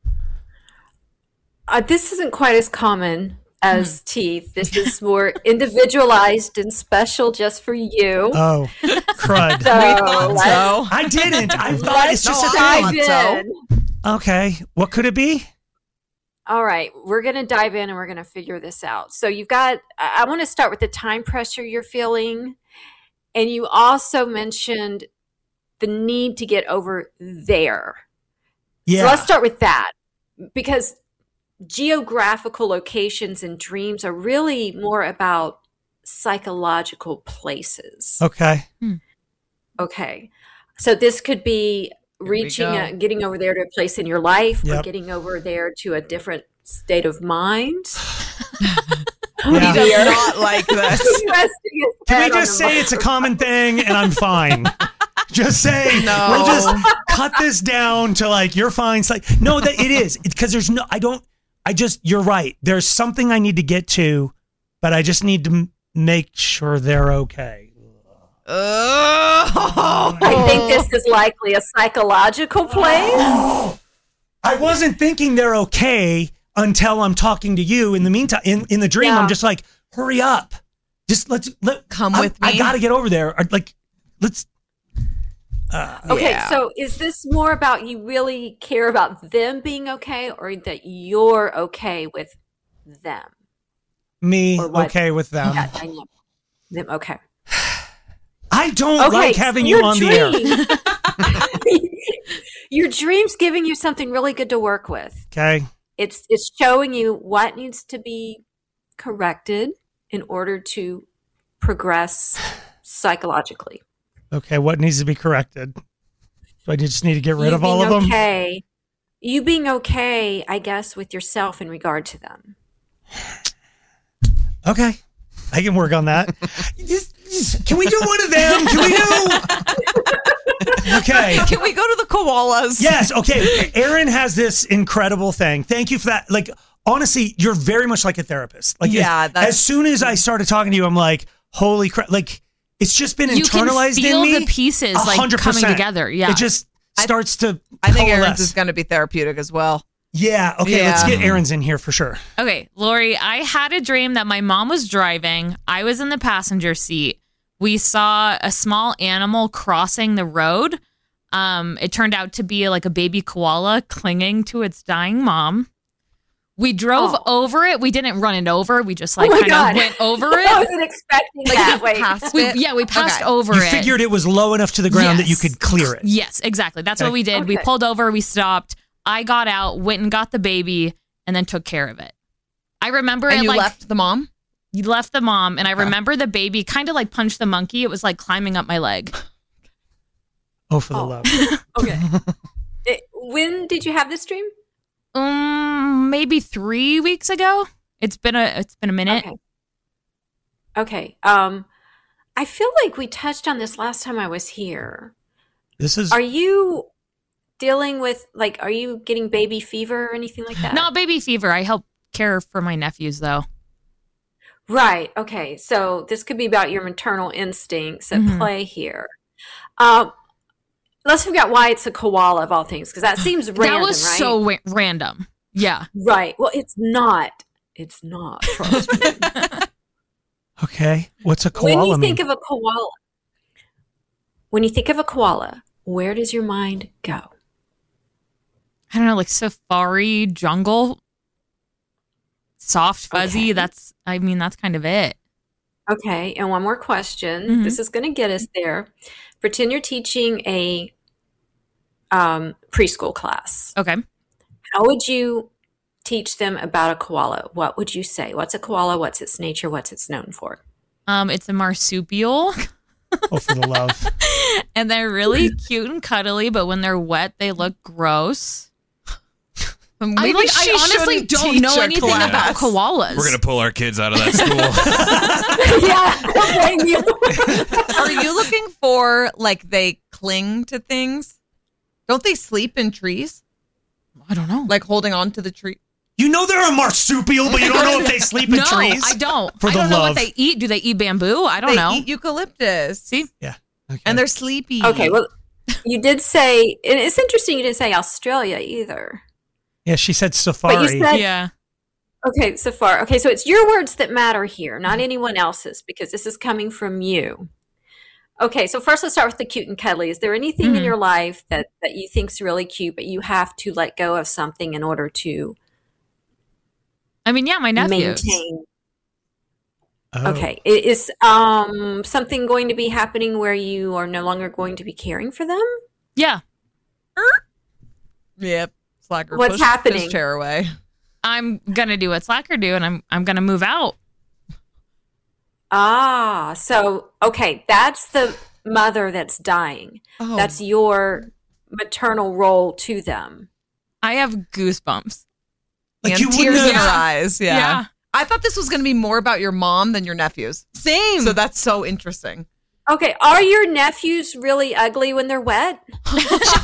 L: Uh, this isn't quite as common as teeth. This is more individualized and special just for you.
G: Oh, crud.
L: So,
H: We thought
L: let's-
H: so.
G: I didn't. I thought
L: let's
G: it's just a
L: dive
G: thing.
H: so.
L: in.
G: Okay. What could it be?
L: All right, we're going to dive in and we're going to figure this out. So you've got, I I want to start with the time pressure you're feeling. And you also mentioned the need to get over there.
G: Yeah.
L: So let's start with that, because geographical locations and dreams are really more about psychological places.
G: Okay.
L: Okay. So this could be
H: we
L: reaching,
H: go.
L: a, getting over there to a place in your life, or
G: Yep.
L: getting over there to a different state of mind.
G: Yeah.
H: He does not like this.
L: Resting his
G: Can
L: head
G: we
L: on
G: just
L: the
G: say it's a common thing and I'm fine? Just say,
H: No.
G: we'll just cut this down to like, you're fine. It's like, no, that it is. Because there's no, I don't, I just, you're right. There's something I need to get to, but I just need to m- make sure they're okay.
H: Oh.
L: I think this is likely a psychological place.
G: I wasn't thinking they're okay until I'm talking to you. In the meantime, in, in the dream,
L: Yeah.
G: I'm just like, hurry up. Just let's let
H: Come
G: I'm-
H: with
G: I
H: me.
G: got to get over there. Or, Like, let's.
L: Okay,
H: Yeah.
L: so is this more about you really care about them being okay, or that you're okay with them?
G: Me
L: Or what?
G: okay with them.
L: Yeah, I know. Them, okay.
G: I don't
L: Okay,
G: like having you
L: your
G: on the air.
L: dream- Your dream's giving you something really good to work with.
G: Okay.
L: It's it's showing you what needs to be corrected in order to progress psychologically.
G: Okay. What needs to be corrected? Do I just need to get rid
L: You
G: of all
L: being
G: of them?
L: Okay. You being okay, I guess, with yourself in regard to them.
G: Okay. I can work on that. Just- just- can we do one of them? Can we do? Okay.
H: Can we go to the koalas?
G: Yes. Okay. Aaron has this incredible thing. Thank you for that. Like honestly, you're very much like a therapist. Like,
H: Yeah,
G: as,
H: that's-
G: as soon as I started talking to you, I'm like, holy crap! Like, it's just been
D: You can
G: internalized
D: feel
G: in me.
D: the pieces,
G: one
D: like,
G: hundred
D: coming
G: percent.
D: together. Yeah.
G: it just starts to.
H: I think Aaron's
G: coalesce.
H: is going to be therapeutic as well.
G: Yeah. Okay.
H: Yeah.
G: Let's get Aaron's in here for sure.
D: Okay, Lori, I had a dream that my mom was driving. I was in the passenger seat. We saw a small animal crossing the road. Um, it turned out to be like a baby koala clinging to its dying mom. We drove
L: Oh.
D: over it. We didn't run it over. We just like
L: Oh my
D: kind
L: God.
D: of went over
L: I
D: it.
L: wasn't expecting
H: Like
L: that.
H: you
L: Wait.
H: passed
D: We,
H: it?
D: yeah, we passed
H: Okay.
D: over
G: You
D: it.
G: figured it was low enough to the ground that you
D: Yes.
G: could clear it.
D: Yes, exactly. That's
G: Okay.
D: what we did. We
L: Okay.
D: pulled over, we stopped. I got out, went and got the baby, and then took care of it. I remember
H: And
D: it
H: you
D: like
H: left the mom?
D: you left the mom, and I
H: Okay.
D: remember the baby kind of like punched the monkey. It was like climbing up my leg.
G: Oh, for the
L: Oh.
G: love.
L: Okay. It- when did you have this dream?
D: Um, maybe three weeks ago. It's been a it's been a minute.
L: Okay. Okay. Um, I feel like we touched on this last time I was here.
G: This is.
L: Are you dealing with like? Are you getting baby fever or anything like that?
D: Not baby fever. I help care for my nephews though.
L: Right. Okay. So this could be about your maternal instincts at
D: Mhm.
L: play here. Um, let's figure out why it's a koala of all things, because that seems random,
D: that was
L: right?
D: so wa- random. Yeah.
L: Right. Well, it's not. It's not. Trust me.
G: Okay. What's a
L: when
G: koala
L: you
G: mean?
L: think of a koala, when you think of a koala, where does your mind go?
D: I don't know, like safari, jungle, soft, fuzzy.
L: Okay.
D: That's, I mean, that's kind of it.
L: Okay, and one more question.
D: Mhm.
L: This is going to get us there. Pretend you're teaching a um, preschool class.
D: Okay.
L: How would you teach them about a koala? What would you say? What's a koala? What's its nature? What's it's known for?
D: Um, it's a marsupial,
G: Oh, for the love.
D: and they're really cute and cuddly, but when they're wet, they look gross. I
H: Maybe
D: like.
H: she
D: I honestly
H: shouldn't
D: don't
H: teach
D: know
H: a
D: anything
H: class.
D: about koalas.
F: We're gonna pull our kids out of that school.
L: Yeah, I don't blame you.
H: Are you looking for like they cling to things? Don't they sleep in trees?
D: I don't know.
H: Like holding on to the tree?
G: You know they're a marsupial, but you don't know if they sleep in
D: no,
G: trees.
D: I don't.
G: For
D: I
G: the
D: don't know
G: love.
D: what they eat. Do they eat bamboo? I don't
H: they
D: know.
H: eat eucalyptus.
D: See?
G: Yeah. Okay.
H: And they're sleepy.
L: Okay, well, you did say, and it's interesting you didn't say Australia either.
G: Yeah, she said safari.
L: But you said,
D: Yeah.
L: okay, so far. Okay, so it's your words that matter here, not anyone else's, because this is coming from you. Okay, so first let's start with the cute and cuddly. Is there anything in
D: Mhm.
L: your life that, that you think's really cute, but you have to let go of something in order to
D: I mean, yeah, my nephews.
L: maintain?
G: Oh.
L: Okay, I- is um something going to be happening where you are no longer going to be caring for them?
D: Yeah.
H: Yep. Slacker
L: What's
H: pushed
L: happening?
H: his chair away.
D: I'm gonna do what Slacker do, and I'm I'm gonna move out.
L: Ah, so okay, that's the mother that's dying.
H: Oh.
L: That's your maternal role to them.
D: I have goosebumps.
G: Like
H: and
G: you wouldn't
H: tears in
G: have-
H: her eyes. Yeah.
D: Yeah.
H: I thought this was going to be more about your mom than your nephews.
D: Same.
H: So that's so interesting.
L: Okay, are your nephews really ugly when they're wet?
D: No.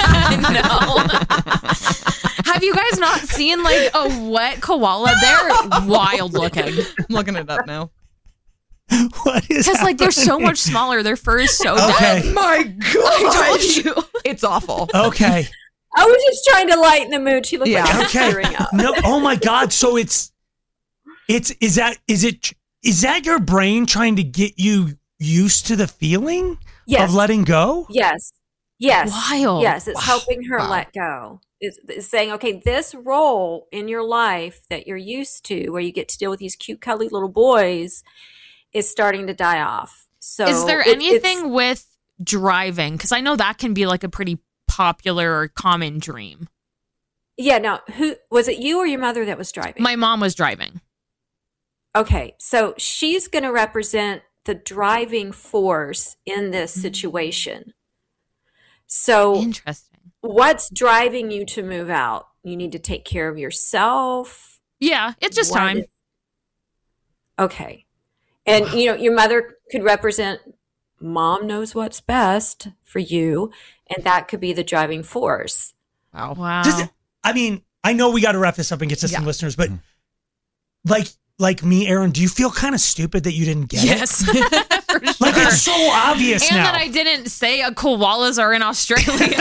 D: Have you guys not seen like a wet koala? They're wild looking.
H: I'm looking it up now.
G: What is
D: Because like they're so
G: happening?
D: much smaller. Their fur is so
G: Okay.
D: dead.
H: My God.
D: I told you.
H: It's awful.
G: Okay.
L: I was just trying to lighten the mood. She looked
H: Yeah.
L: like she was
G: Okay.
L: tearing up.
G: No. Oh my God. So it's it's is that is it is that your brain trying to get you used to the feeling
L: Yes.
G: of letting go?
L: Yes. Yes.
D: Wild.
L: Yes, it's
G: Wow.
L: helping her
H: Wow.
L: let go. It's, it's saying, okay, this role in your life that you're used to, where you get to deal with these cute, cuddly little boys, is starting to die off. So,
D: Is there
L: it- it's-
D: anything with driving? Because I know that can be like a pretty popular or common dream.
L: Yeah. Now, who was it? You or your mother that was driving?
D: My mom was driving.
L: Okay, so she's going to represent the driving force in this situation. So,
D: Interesting.
L: what's driving you to move out? You need to take care of yourself.
D: Yeah, it's just
L: What
D: time.
L: is- Okay. And, you know, your mother could represent mom knows what's best for you, and that could be the driving force.
H: Wow.
D: Wow.
G: Does it, I mean, I know we got to wrap this up and get to some
H: Yeah.
G: listeners, but like like me, Aaron, do you feel kind of stupid that you didn't get
D: yes.
G: it? Yes. Like it's so obvious
D: and
G: now.
D: that I didn't say a koalas are in Australia.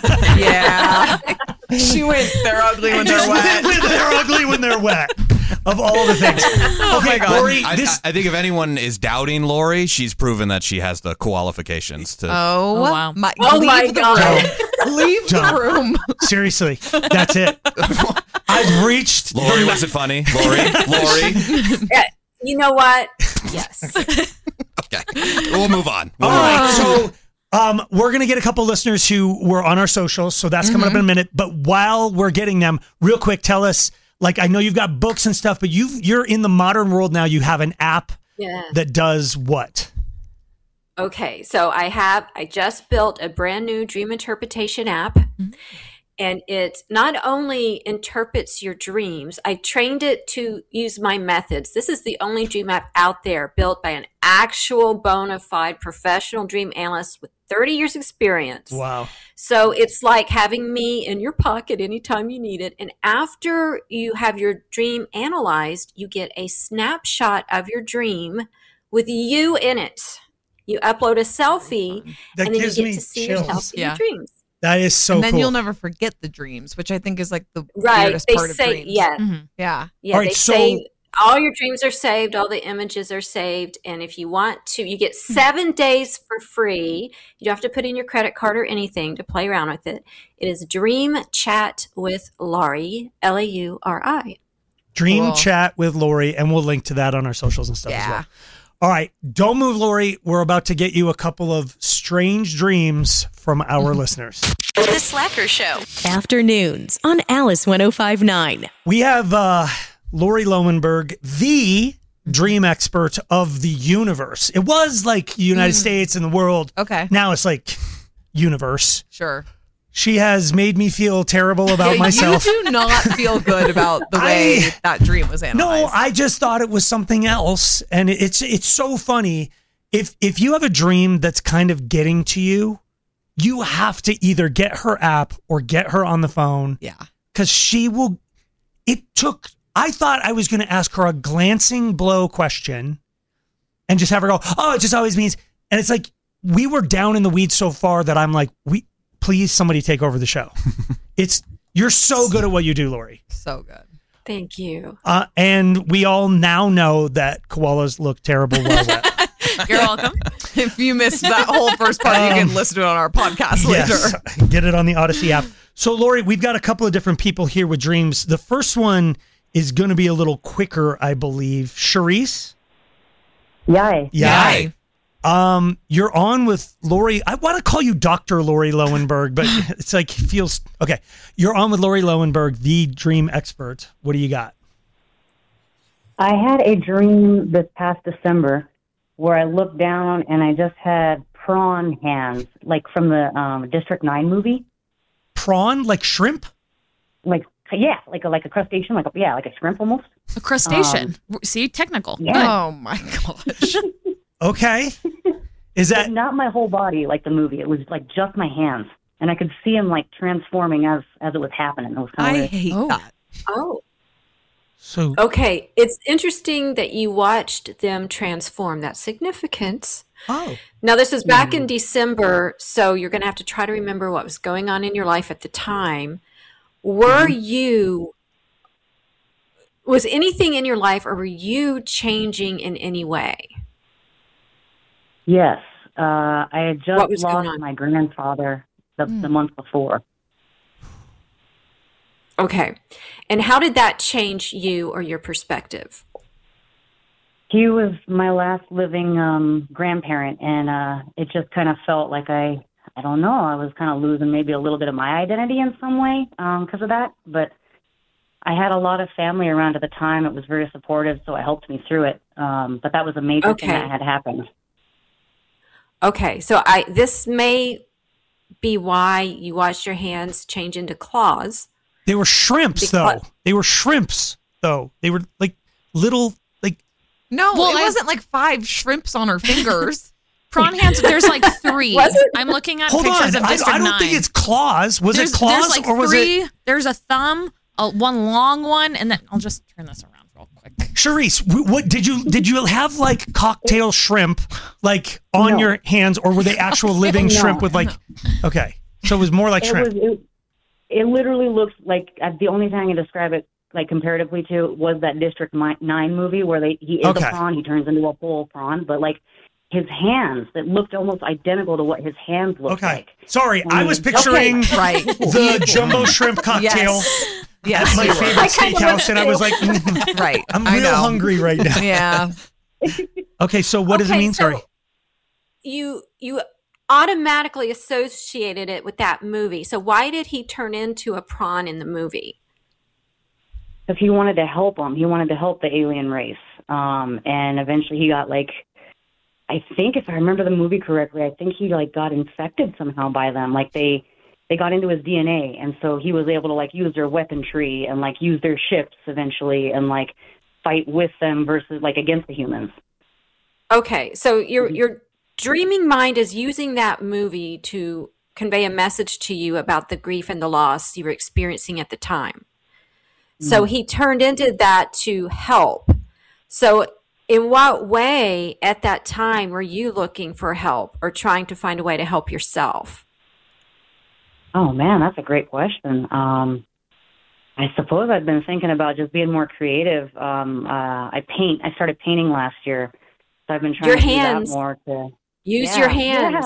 H: Yeah. She went, they're ugly when they're wet.
G: They're ugly when they're wet. Of all the things.
H: Oh
G: Okay,
H: my God.
G: Lori,
F: I,
G: this,
F: I, I think if anyone is doubting Lori, she's proven that she has the qualifications to.
H: Oh,
D: Oh, wow.
H: my,
L: Oh
H: leave
L: my
H: the
L: God.
H: room. Leave the
G: Don't.
H: room.
G: seriously, that's it. I've reached.
F: Lori, was it funny? Lori, Lori.
L: Yeah, you know what? Yes.
F: Okay, we'll move on. We'll
G: All
F: move
G: right,
F: on.
G: so um, we're gonna get a couple listeners who were on our socials, so that's coming up in a minute. But while we're getting them, real quick, tell us. Like, I know you've got books and stuff, but you've you're in the modern world now. You have an app
L: Yeah.
G: that does what?
L: Okay, so I have, I just built a brand new dream interpretation app, and it not only interprets your dreams, I trained it to use my methods. This is the only dream app out there built by an actual bona fide professional dream analyst with thirty years experience.
G: Wow.
L: So it's like having me in your pocket anytime you need it. And after you have your dream analyzed, you get a snapshot of your dream with you in it. You upload a selfie,
G: That
L: and then you
G: gives
L: get
G: me
L: to see
G: chills.
L: yourself in
H: Yeah.
L: your dreams.
G: That is so
H: and then
G: cool.
H: you'll never forget the dreams, which I think is like the
L: Right.
H: weirdest
L: They
H: part of
L: say,
H: dreams.
L: yeah.
H: Yeah.
L: Yeah,
G: All right,
L: they
G: so-
L: say all your dreams are saved, all the images are saved, and if you want to, you get seven days for free. You don't have to put in your credit card or anything to play around with it. It is Dream Chat with Lauri, L A U R I.
G: Dream
H: Cool.
G: chat with Lori, and we'll link to that on our socials and stuff as
H: Yeah.
G: well. All right, don't move, Lori. We're about to get you a couple of strange dreams from our listeners.
E: The Slacker Show. Afternoons on Alice one oh five point nine.
G: We have uh, Lori Lowenberg, the dream expert of the universe. It was like United States and the world.
H: Okay.
G: Now it's like universe.
H: Sure.
G: She has made me feel terrible about
H: Yeah,
G: myself.
H: You do not feel good about the way
G: I-
H: that dream was analyzed.
G: No, I just thought it was something else, and it's it's so funny. If if you have a dream that's kind of getting to you, you have to either get her app or get her on the phone.
H: Yeah.
G: Because she will. It took. I thought I was going to ask her a glancing blow question, and just have her go, "Oh, it just always means." And it's like we were down in the weeds so far that I'm like, "We please somebody take over the show." It's you're so good at what you do, Lori.
H: So good.
L: Thank you.
G: Uh, and we all now know that koalas look terrible while wet.
D: You're welcome.
H: If you missed that whole first part, you
G: Um,
H: can listen to it on our podcast later.
G: Yes, get it on the Odyssey app. So, Lori, we've got a couple of different people here with dreams. The first one is going to be a little quicker, I believe. Charisse?
M: Yay.
G: Yay. Um, you're on with Lori. I want to call you Doctor Lori Lowenberg, but it's like feels okay. You're on with Lori Lowenberg, the dream expert. What do you got?
M: I had a dream this past December where I looked down and I just had prawn hands, like from the um, District nine movie.
G: Prawn, like shrimp?
M: Like, yeah, like a, like a crustacean, like a, yeah, like a shrimp almost.
D: A crustacean. See, technical.
M: Yeah.
H: Oh my gosh.
G: Okay. Is that
M: But not my whole body like the movie? It was like just my hands, and I could see them like transforming as as it was happening. It was kind
H: I
M: of
H: hate
D: Oh.
H: that.
L: Oh,
G: so?
L: okay. It's interesting that you watched them transform. That's significant.
G: Oh,
L: Now, this was back in December, so you're going to have to try to remember what was going on in your life at the time. Were you, was anything in your life, or were you changing in any way?
M: yes. Uh, I had
L: What
M: just
L: was going
M: lost
L: on?
M: my grandfather the, the month before.
L: Okay. And how did that change you or your perspective?
M: He was my last living um, grandparent, and uh, it just kind of felt like I, I don't know, I was kind of losing maybe a little bit of my identity in some way because of that. But I had a lot of family around at the time. It was very supportive, so it helped me through it. Um, but that was a major thing
L: Okay.
M: that had happened.
L: Okay. So I this may be why you watched your hands change into claws.
G: they were shrimps, though.
L: Because-
G: They were shrimps, though. They were like little, like
H: No,
D: Well,
H: it
D: I-
H: wasn't like five shrimps on her fingers.
D: Prawn hands, there's like three.
L: Was it?
D: I'm looking at
G: hold
D: pictures
G: on.
D: of
G: I,
D: District
G: I don't
D: nine.
G: think it's claws. Was
D: there's,
G: it claws
D: there's like
G: or was
D: three.
G: it
D: There's a thumb, a, one long one, and then I'll just turn this around real quick.
G: Charisse, w- what did you did you have like cocktail shrimp like on
M: No.
G: your hands, or were they actual living
M: No.
G: shrimp with like? Okay, so it was more like
M: it
G: shrimp.
M: was it, it literally looks like uh, the only thing I can describe it like comparatively to was that District Mi- Nine movie where they he is
G: Okay.
M: a prawn, he turns into a whole prawn, but like his hands that looked almost identical to what his hands looked
G: Okay,
M: like.
G: sorry, I was picturing
H: Okay, right.
G: the jumbo shrimp cocktail
H: Yes.
G: at
H: Yes.
G: my
H: you were.
G: favorite
M: I kind of
G: steakhouse, and I was like, mm,
H: Right.
G: I'm
H: I
G: real
H: know.
G: hungry right now.
H: Yeah.
G: Okay, so what does it
L: Okay,
G: mean?
L: so
G: Sorry.
L: You you automatically associated it with that movie. So why did he turn into a prawn in the movie?
M: Because he wanted to help them. He wanted to help the alien race. Um, and eventually he got like, I think if I remember the movie correctly, I think he like got infected somehow by them. Like they, they got into his D N A. And so he was able to like use their weaponry and like use their ships eventually and like fight with them versus like against the humans.
L: Okay, so your
M: Mm-hmm.
L: your dreaming mind is using that movie to convey a message to you about the grief and the loss you were experiencing at the time. So he turned into that to help. So in what way at that time were you looking for help or trying to find a way to help yourself?
M: Oh man, that's a great question. Um, I suppose I've been thinking about just being more creative. Um, uh, I paint. I started painting last year, so I've been trying
L: Your
M: to
L: hands.
M: do that more. To
L: Use
M: Yeah,
L: your hands.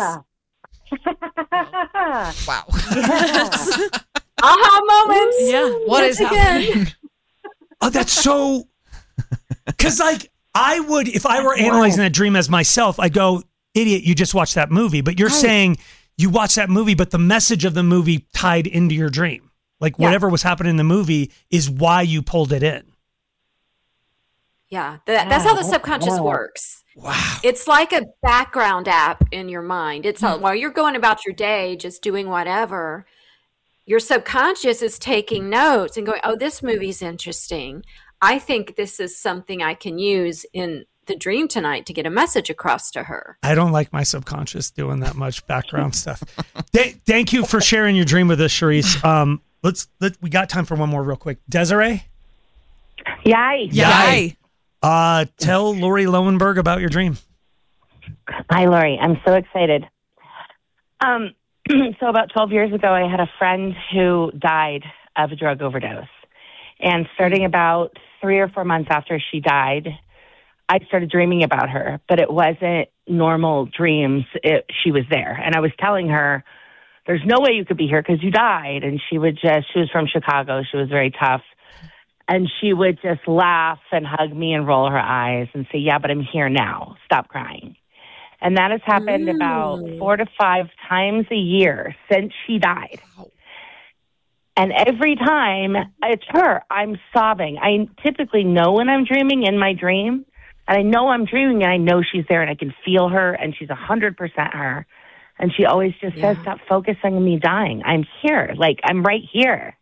M: yeah.
H: Wow.
M: Yes.
L: Aha moments.
D: Yeah.
H: What is
L: Once again.
H: happening?
G: Oh, that's so. Because like I would, if I were analyzing that dream as myself, I'd go, idiot, you just watched that movie. But you're
M: Right.
G: saying you watched that movie, but the message of the movie tied into your dream. Like
M: Yeah.
G: whatever was happening in the movie is why you pulled it in.
L: Yeah, that, that's how the
M: Yeah,
L: subconscious
M: wow.
L: works.
G: Wow.
L: It's like a background app in your mind. It's a, while you're going about your day, just doing whatever, your subconscious is taking notes and going, oh, this movie's interesting. I think this is something I can use in the dream tonight to get a message across to her.
G: I don't like my subconscious doing that much background stuff. Th- thank you for sharing your dream with us, Charisse. Um, let's let we got time for one more real quick. Desiree,
M: Yay.
H: Yay.
G: uh, tell Lori Lowenberg about your dream.
N: Hi, Lori. I'm so excited. Um, so about twelve years ago, I had a friend who died of a drug overdose. And starting about three or four months after she died, I started dreaming about her, but it wasn't normal dreams. It, she was there. And I was telling her, there's no way you could be here because you died. And she would just, she was from Chicago. She was very tough. And she would just laugh and hug me and roll her eyes and say, yeah, but I'm here now. Stop crying. And that has happened
L: Mm.
N: about four to five times a year since she died. And every time it's her, I'm sobbing. I typically know when I'm dreaming in my dream. And I know I'm dreaming and I know she's there and I can feel her and she's one hundred percent her. And she always just
L: Yeah.
N: says, stop focusing on me dying. I'm here. Like, I'm right here.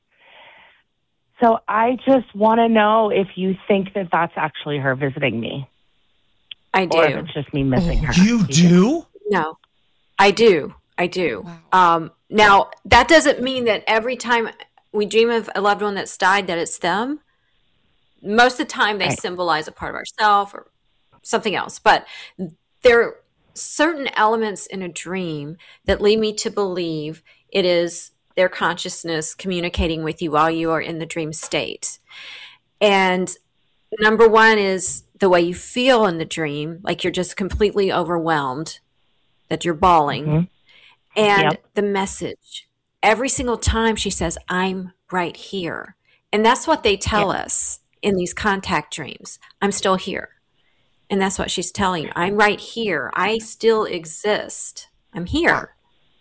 N: So I just want to know if you think that that's actually her visiting me.
L: I do.
N: Or if it's just me missing her.
G: You do?
L: No, I do. I do. Um, now, that doesn't mean that every time we dream of a loved one that's died, that it's them. Most of the time, they
N: Right.
L: symbolize a part of ourselves or something else. But there are certain elements in a dream that lead me to believe it is their consciousness communicating with you while you are in the dream state. And number one is the way you feel in the dream, like you're just completely overwhelmed, that you're bawling.
N: Mhm.
L: And
N: Yep.
L: the message, every single time she says, I'm right here. And that's what they tell us in these contact dreams. I'm still here. And that's what she's telling you. I'm right here. I still exist. I'm here.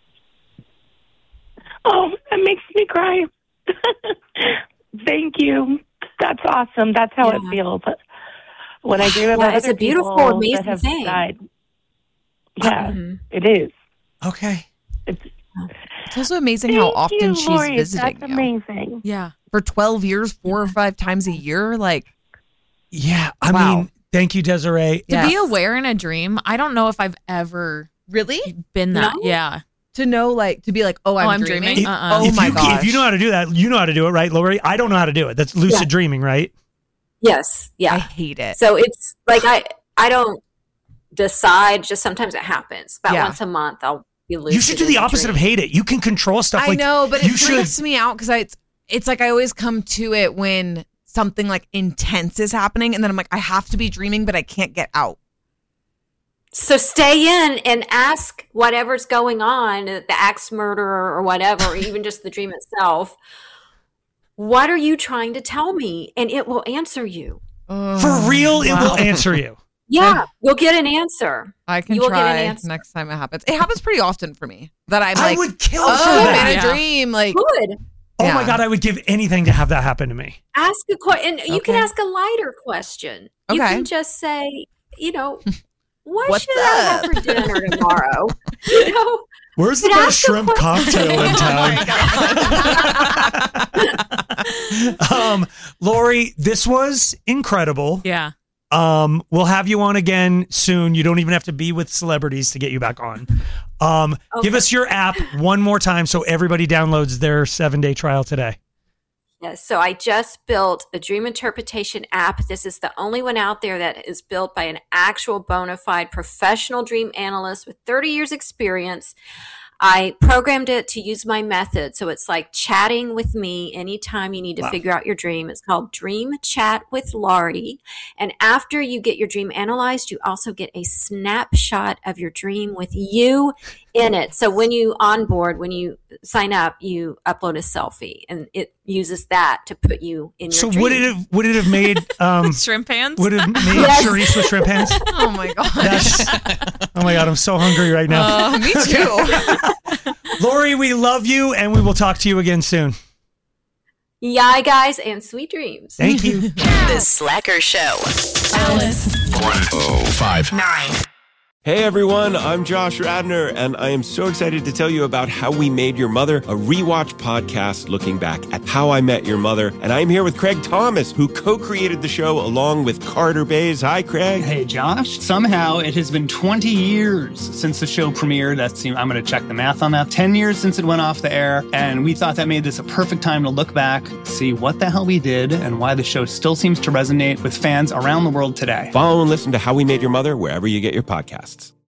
N: Oh, that makes me cry. Thank you. That's awesome. That's how it
L: Yeah.
N: feels. When I dream
L: Well,
N: about
L: it's
N: other
L: a beautiful,
N: people
L: amazing
N: that have
L: thing.
N: died. Yeah,
L: Mhm.
N: it is.
G: Okay.
N: It's,
H: It's also amazing how
N: Thank
H: often
N: you,
H: she's
N: Lori.
H: visiting
N: That's
H: you.
N: amazing.
H: Yeah. For twelve years, four or five times a year. Like,
G: Yeah. I
H: Wow.
G: mean, thank you, Desiree.
D: To
H: Yes.
D: be aware in a dream, I don't know if I've ever
H: really?
D: been that.
L: No?
D: Yeah.
H: To know, like, to be like, oh, I'm,
D: I'm
H: dreaming.
D: dreaming? Uh-uh.
H: Oh
G: if
H: my
G: you,
H: gosh.
G: If you know how to do that, you know how to do it, right, Lori? I don't know how to do it. That's lucid
L: Yeah.
G: dreaming, right?
L: Yes. Yeah.
H: I hate it.
L: So it's like I I don't decide. Just sometimes it happens. About
H: Yeah.
L: once a month, I'll be lucid.
G: You should do
L: in
G: the
L: a
G: opposite
L: dream.
G: of hate it. You can control stuff.
H: I
G: like,
H: know, but
G: you
H: it
G: should.
H: freaks me out because I it's, it's like I always come to it when something like intense is happening, and then I'm like, I have to be dreaming, but I can't get out.
L: So stay in and ask whatever's going on, the axe murderer or whatever, or even just the dream itself. What are you trying to tell me? And it will answer you.
G: For real, it will answer you.
L: Yeah, you'll get an answer.
H: I can
L: You will get an
H: try
L: answer.
H: next time it happens. It happens pretty often for me that I'm
G: I
H: like,
G: would kill
H: oh,
G: for
H: I'm
G: that.
H: in a
D: Yeah.
H: dream. Like,
L: Good.
G: Oh
H: Yeah.
G: my God, I would give anything to have that happen to me.
L: Ask a question, and you can
H: Okay.
L: ask a lighter question. You
H: Okay.
L: can just say, you know, what
H: What's
L: should I have
H: up?
L: for dinner tomorrow? You know,
G: Where's the
L: But
G: best
L: ask a
G: shrimp
L: question.
G: cocktail in town? um, Lori, this was incredible.
D: Yeah.
G: Um, we'll have you on again soon. You don't even have to be with celebrities to get you back on. Um,
L: Okay.
G: Give us your app one more time so everybody downloads their seven-day trial today.
L: Yes, so I just built a dream interpretation app. This is the only one out there that is built by an actual bona fide professional dream analyst with thirty years experience. I programmed it to use my method. So it's like chatting with me anytime you need to
G: Wow.
L: figure out your dream. It's called Dream Chat with Laurie. And after you get your dream analyzed, you also get a snapshot of your dream with you in it. So when you onboard, when you sign up, you upload a selfie and it uses that to put you in your
G: So
L: dream.
G: would it have would it have made um
D: Shrimp hands?
G: would it have made
L: Yes.
G: Charisse with shrimp hands?
H: oh my god,
G: That's, oh my God, I'm so hungry right now.
H: uh, me too.
G: Lori, we love you and we will talk to you again soon.
L: Yeah, guys, and sweet dreams.
G: Thank you.
E: The Slacker Show.
J: Alice.
B: oh five.
E: Nine.
O: Hey everyone, I'm Josh Radner, and I am so excited to tell you about How We Made Your Mother, a rewatch podcast looking back at How I Met Your Mother. And I'm here with Craig Thomas, who co-created the show along with Carter Bays. Hi, Craig.
P: Hey, Josh. Somehow it has been twenty years since the show premiered. That's, I'm going to check the math on that. ten years since it went off the air. And we thought that made this a perfect time to look back, see what the hell we did, and why the show still seems to resonate with fans around the world today.
O: Follow and listen to How We Made Your Mother wherever you get your podcasts.